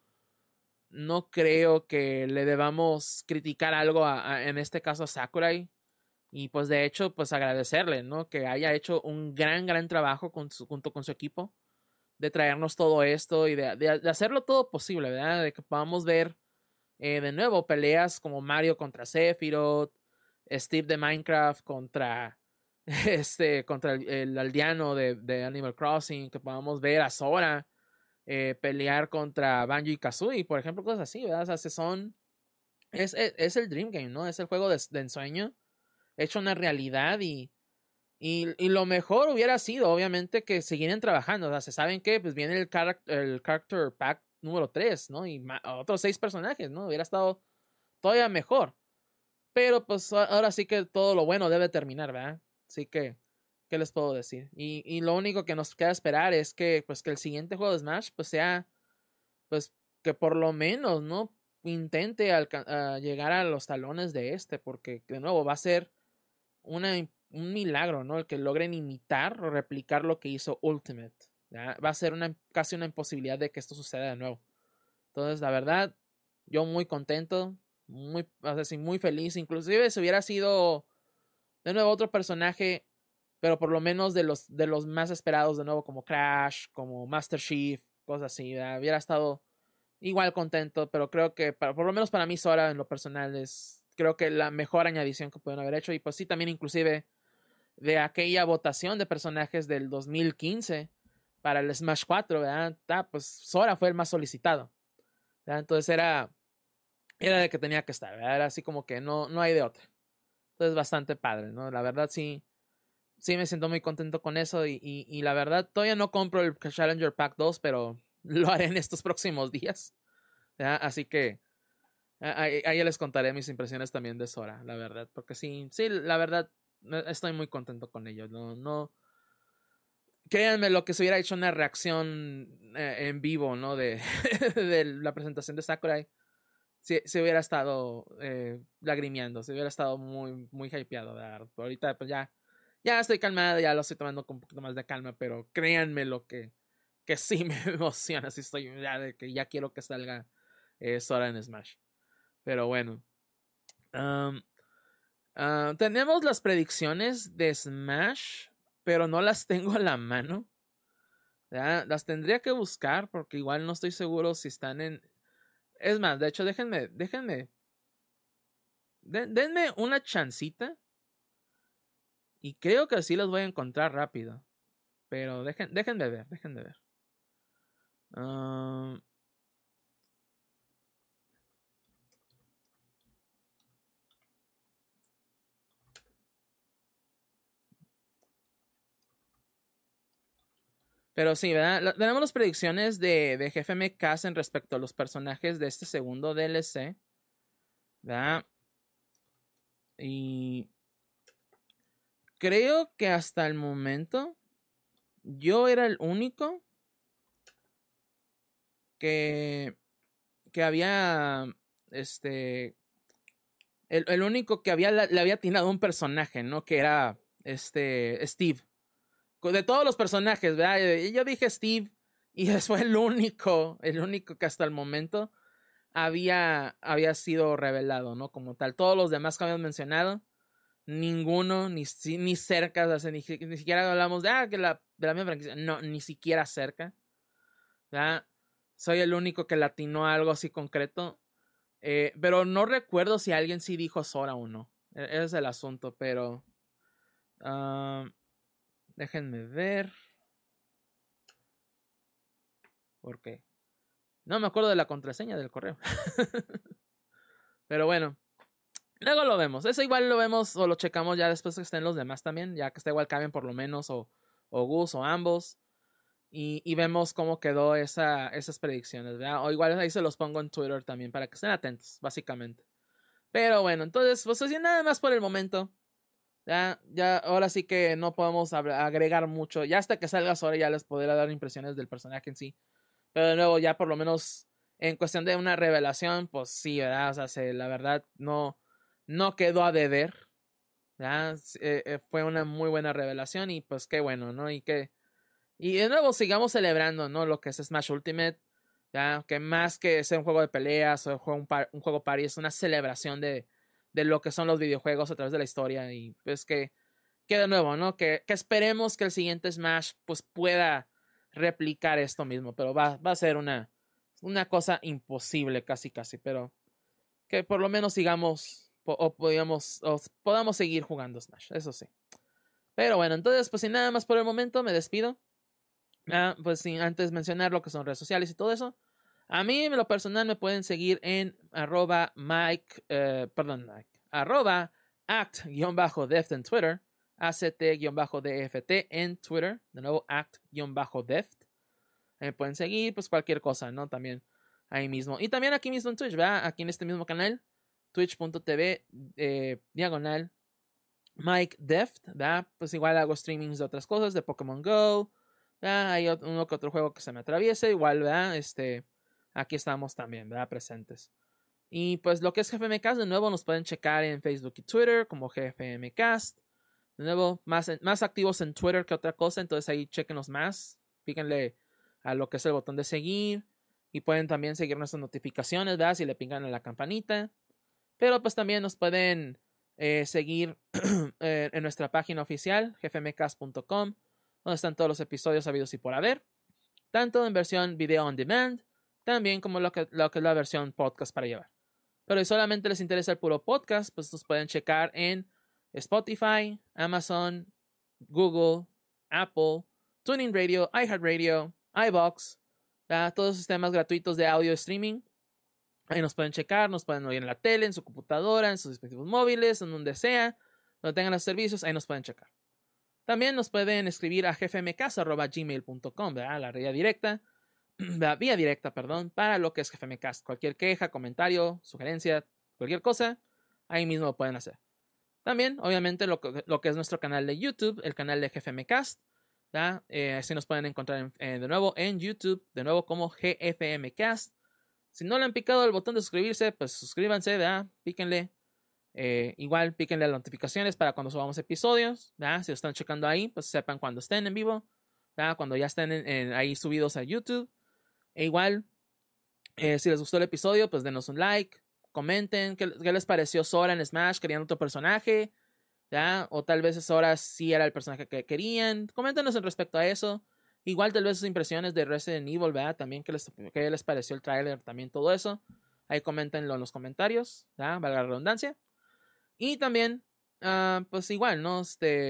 no creo que le debamos criticar algo en este caso a Sakurai. Y pues de hecho, pues agradecerle, ¿no? Que haya hecho un gran trabajo junto con su equipo, de traernos todo esto y de hacerlo todo posible, ¿verdad? De que podamos ver de nuevo peleas como Mario contra Sephiroth, Steve de Minecraft contra contra el aldeano de Animal Crossing, que podamos ver a Sora pelear contra Banjo y Kazooie, por ejemplo, cosas así, ¿verdad? O sea, es el Dream Game, ¿no? Es el juego de ensueño hecho una realidad y lo mejor hubiera sido, obviamente, que siguieran trabajando. O sea, se saben que pues viene el Character Pack número 3, ¿no? Y otros 6 personajes, ¿no? Hubiera estado todavía mejor. Pero pues ahora sí que todo lo bueno debe terminar, ¿verdad? Así que, ¿qué les puedo decir? Y lo único que nos queda esperar es que, pues, que el siguiente juego de Smash, pues, sea, pues, que por lo menos, ¿no? Intente llegar a los talones de este, porque, de nuevo, va a ser un milagro, ¿no? El que logren imitar o replicar lo que hizo Ultimate. ¿Ya? Va a ser casi una imposibilidad de que esto suceda de nuevo. Entonces, la verdad, yo muy contento, muy feliz. Inclusive si hubiera sido de nuevo otro personaje, pero por lo menos de los más esperados de nuevo, como Crash, como Master Chief, cosas así, ¿verdad? Hubiera estado igual contento, pero creo que por lo menos para mí Sora en lo personal es creo que la mejor añadición que pueden haber hecho y pues sí también inclusive de aquella votación de personajes del 2015 para el Smash 4, ¿verdad? Pues Sora fue el más solicitado, ¿verdad? Entonces era de que tenía que estar, ¿verdad? Era así como que no hay de otra. Entonces bastante padre, ¿no? La verdad sí me siento muy contento con eso y la verdad todavía no compro el Challenger Pack 2, pero lo haré en estos próximos días, ¿verdad? Así que ahí les contaré mis impresiones también de Sora, la verdad, porque sí, la verdad estoy muy contento con ello, no, créanme lo que se hubiera hecho una reacción en vivo, ¿no? De la presentación de Sakurai, se hubiera estado lagrimeando, se hubiera estado muy hypeado, ¿verdad? Ahorita pues ya estoy calmado, ya lo estoy tomando con un poquito más de calma, pero créanme lo que sí me emociona, sí estoy ya de que ya quiero que salga Sora en Smash. Pero bueno. Tenemos las predicciones de Smash, pero no las tengo a la mano. ¿Ya? Las tendría que buscar porque igual no estoy seguro si están en... Es más, de hecho, denme una chancita y creo que sí las voy a encontrar rápido. Pero déjenme ver. Pero sí, ¿verdad? Tenemos las predicciones de Jefe MKS en respecto a los personajes de este segundo DLC. ¿Verdad? Y creo que hasta el momento yo era el único que había el único que le había atinado un personaje, ¿no? Que era Steve. De todos los personajes, ¿verdad? Yo dije Steve y fue el único que hasta el momento había sido revelado, ¿no? Como tal. Todos los demás que habíamos mencionado, ninguno, ni cerca, o sea, ni siquiera hablamos de la misma franquicia. No, ni siquiera cerca. ¿Verdad? Soy el único que latinó a algo así concreto. Pero no recuerdo si alguien sí dijo Sora o no. Ese es el asunto, pero... déjenme ver. ¿Por qué? No me acuerdo de la contraseña del correo. Pero bueno. Luego lo vemos. Eso igual lo vemos o lo checamos ya después que estén los demás también. Ya que está igual caben por lo menos o Gus o ambos. Y vemos cómo quedó esas predicciones, ¿verdad? O igual ahí se los pongo en Twitter también para que estén atentos, básicamente. Pero bueno, entonces, pues así nada más por el momento. Ya, ahora sí que no podemos agregar mucho. Ya hasta que salga Sora ya les podré dar impresiones del personaje en sí. Pero de nuevo, ya por lo menos en cuestión de una revelación, pues sí, ¿verdad? O sea, la verdad no quedó a deber. Fue una muy buena revelación y pues qué bueno, ¿no? Y de nuevo sigamos celebrando, ¿no? Lo que es Smash Ultimate, ¿ya? Que más que ser un juego de peleas o un juego party, es una celebración de lo que son los videojuegos a través de la historia y pues que de nuevo, ¿no? Que esperemos que el siguiente Smash pues pueda replicar esto mismo, pero va a ser una cosa imposible casi, pero que por lo menos sigamos o podamos seguir jugando Smash, eso sí. Pero bueno, entonces pues sin nada más por el momento me despido. Pues sin antes mencionar lo que son redes sociales y todo eso. A mí en lo personal me pueden seguir en arroba act-deft en Twitter, act-dft en Twitter, de nuevo act-deft. Me pueden seguir pues cualquier cosa, ¿no? También ahí mismo. Y también aquí mismo en Twitch, ¿verdad? Aquí en este mismo canal, twitch.tv diagonal Mike Deft, ¿verdad? Pues igual hago streamings de otras cosas, de Pokémon Go, ¿verdad? Hay uno que otro juego que se me atraviesa, igual, ¿verdad? Aquí estamos también, ¿verdad? Presentes. Y pues lo que es GFMcast, de nuevo, nos pueden checar en Facebook y Twitter como GFMcast. De nuevo, más activos en Twitter que otra cosa, entonces ahí chequenos más. Píquenle a lo que es el botón de seguir. Y pueden también seguir nuestras notificaciones, ¿verdad? Si le pican a la campanita. Pero pues también nos pueden seguir en nuestra página oficial, gfmcast.com, donde están todos los episodios habidos y por haber. Tanto en versión video on demand, también como lo que es la versión podcast para llevar. Pero si solamente les interesa el puro podcast, pues los pueden checar en Spotify, Amazon, Google, Apple, Tuning Radio, iHeartRadio, iVoox, todos los sistemas gratuitos de audio streaming. Ahí nos pueden checar, nos pueden oír en la tele, en su computadora, en sus dispositivos móviles, en donde sea, donde tengan los servicios, ahí nos pueden checar. También nos pueden escribir a gfmcast@gmail.com, la vía directa, para lo que es GFMcast. Cualquier queja, comentario, sugerencia, cualquier cosa, ahí mismo lo pueden hacer. También, obviamente, lo que es nuestro canal de YouTube, el canal de GFMcast. Así nos pueden encontrar de nuevo en YouTube, de nuevo como GFMcast. Si no le han picado el botón de suscribirse, pues suscríbanse, ¿verdad? Píquenle. Igual píquenle las notificaciones para cuando subamos episodios, ¿verdad? Si lo están checando ahí, pues sepan cuando estén en vivo, ¿verdad? Cuando ya estén ahí subidos a YouTube. E igual, si les gustó el episodio, pues denos un like, comenten qué les pareció Sora en Smash, querían otro personaje, ¿verdad? O tal vez Sora sí era el personaje que querían. Coméntenos en respecto a eso. Igual tal vez sus impresiones de Resident Evil, ¿verdad? También qué les pareció el tráiler, también todo eso. Ahí coméntenlo en los comentarios, ¿verdad? Valga la redundancia. Y también, pues igual, ¿no?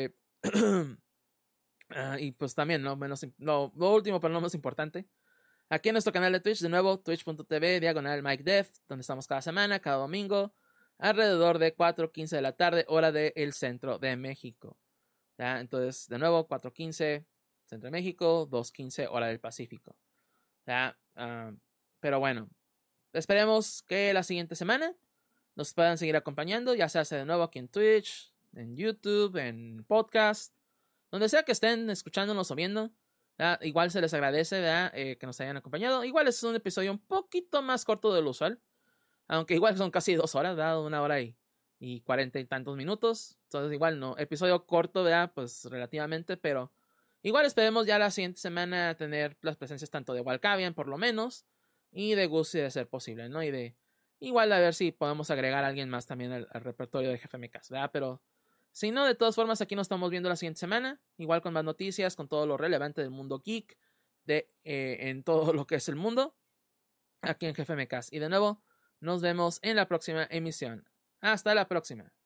Y pues también, ¿no? Lo último, pero no menos importante. Aquí en nuestro canal de Twitch, de nuevo, twitch.tv, diagonal Mike Deft, donde estamos cada semana, cada domingo, alrededor de 4:15 de la tarde, hora del centro de México. ¿Ya? Entonces, de nuevo, 4:15 centro de México, 2:15 hora del Pacífico. ¿Ya? Pero bueno, esperemos que la siguiente semana nos puedan seguir acompañando, ya sea de nuevo aquí en Twitch, en YouTube, en podcast, donde sea que estén escuchándonos o viendo. Igual se les agradece que nos hayan acompañado. Igual es un episodio un poquito más corto de lo usual, aunque igual son casi 2 horas, 1 hora y 40 y tantos minutos. Entonces igual no, episodio corto, pues relativamente, pero igual esperemos ya la siguiente semana tener las presencias tanto de Walcavian por lo menos y de Gus si de ser posible, ¿no? Y de igual a ver si podemos agregar a alguien más también al repertorio de GFMcast, ¿verdad? Pero si no, de todas formas, aquí nos estamos viendo la siguiente semana. Igual con más noticias, con todo lo relevante del mundo geek, en todo lo que es el mundo, aquí en GFMcast. Y de nuevo, nos vemos en la próxima emisión. Hasta la próxima.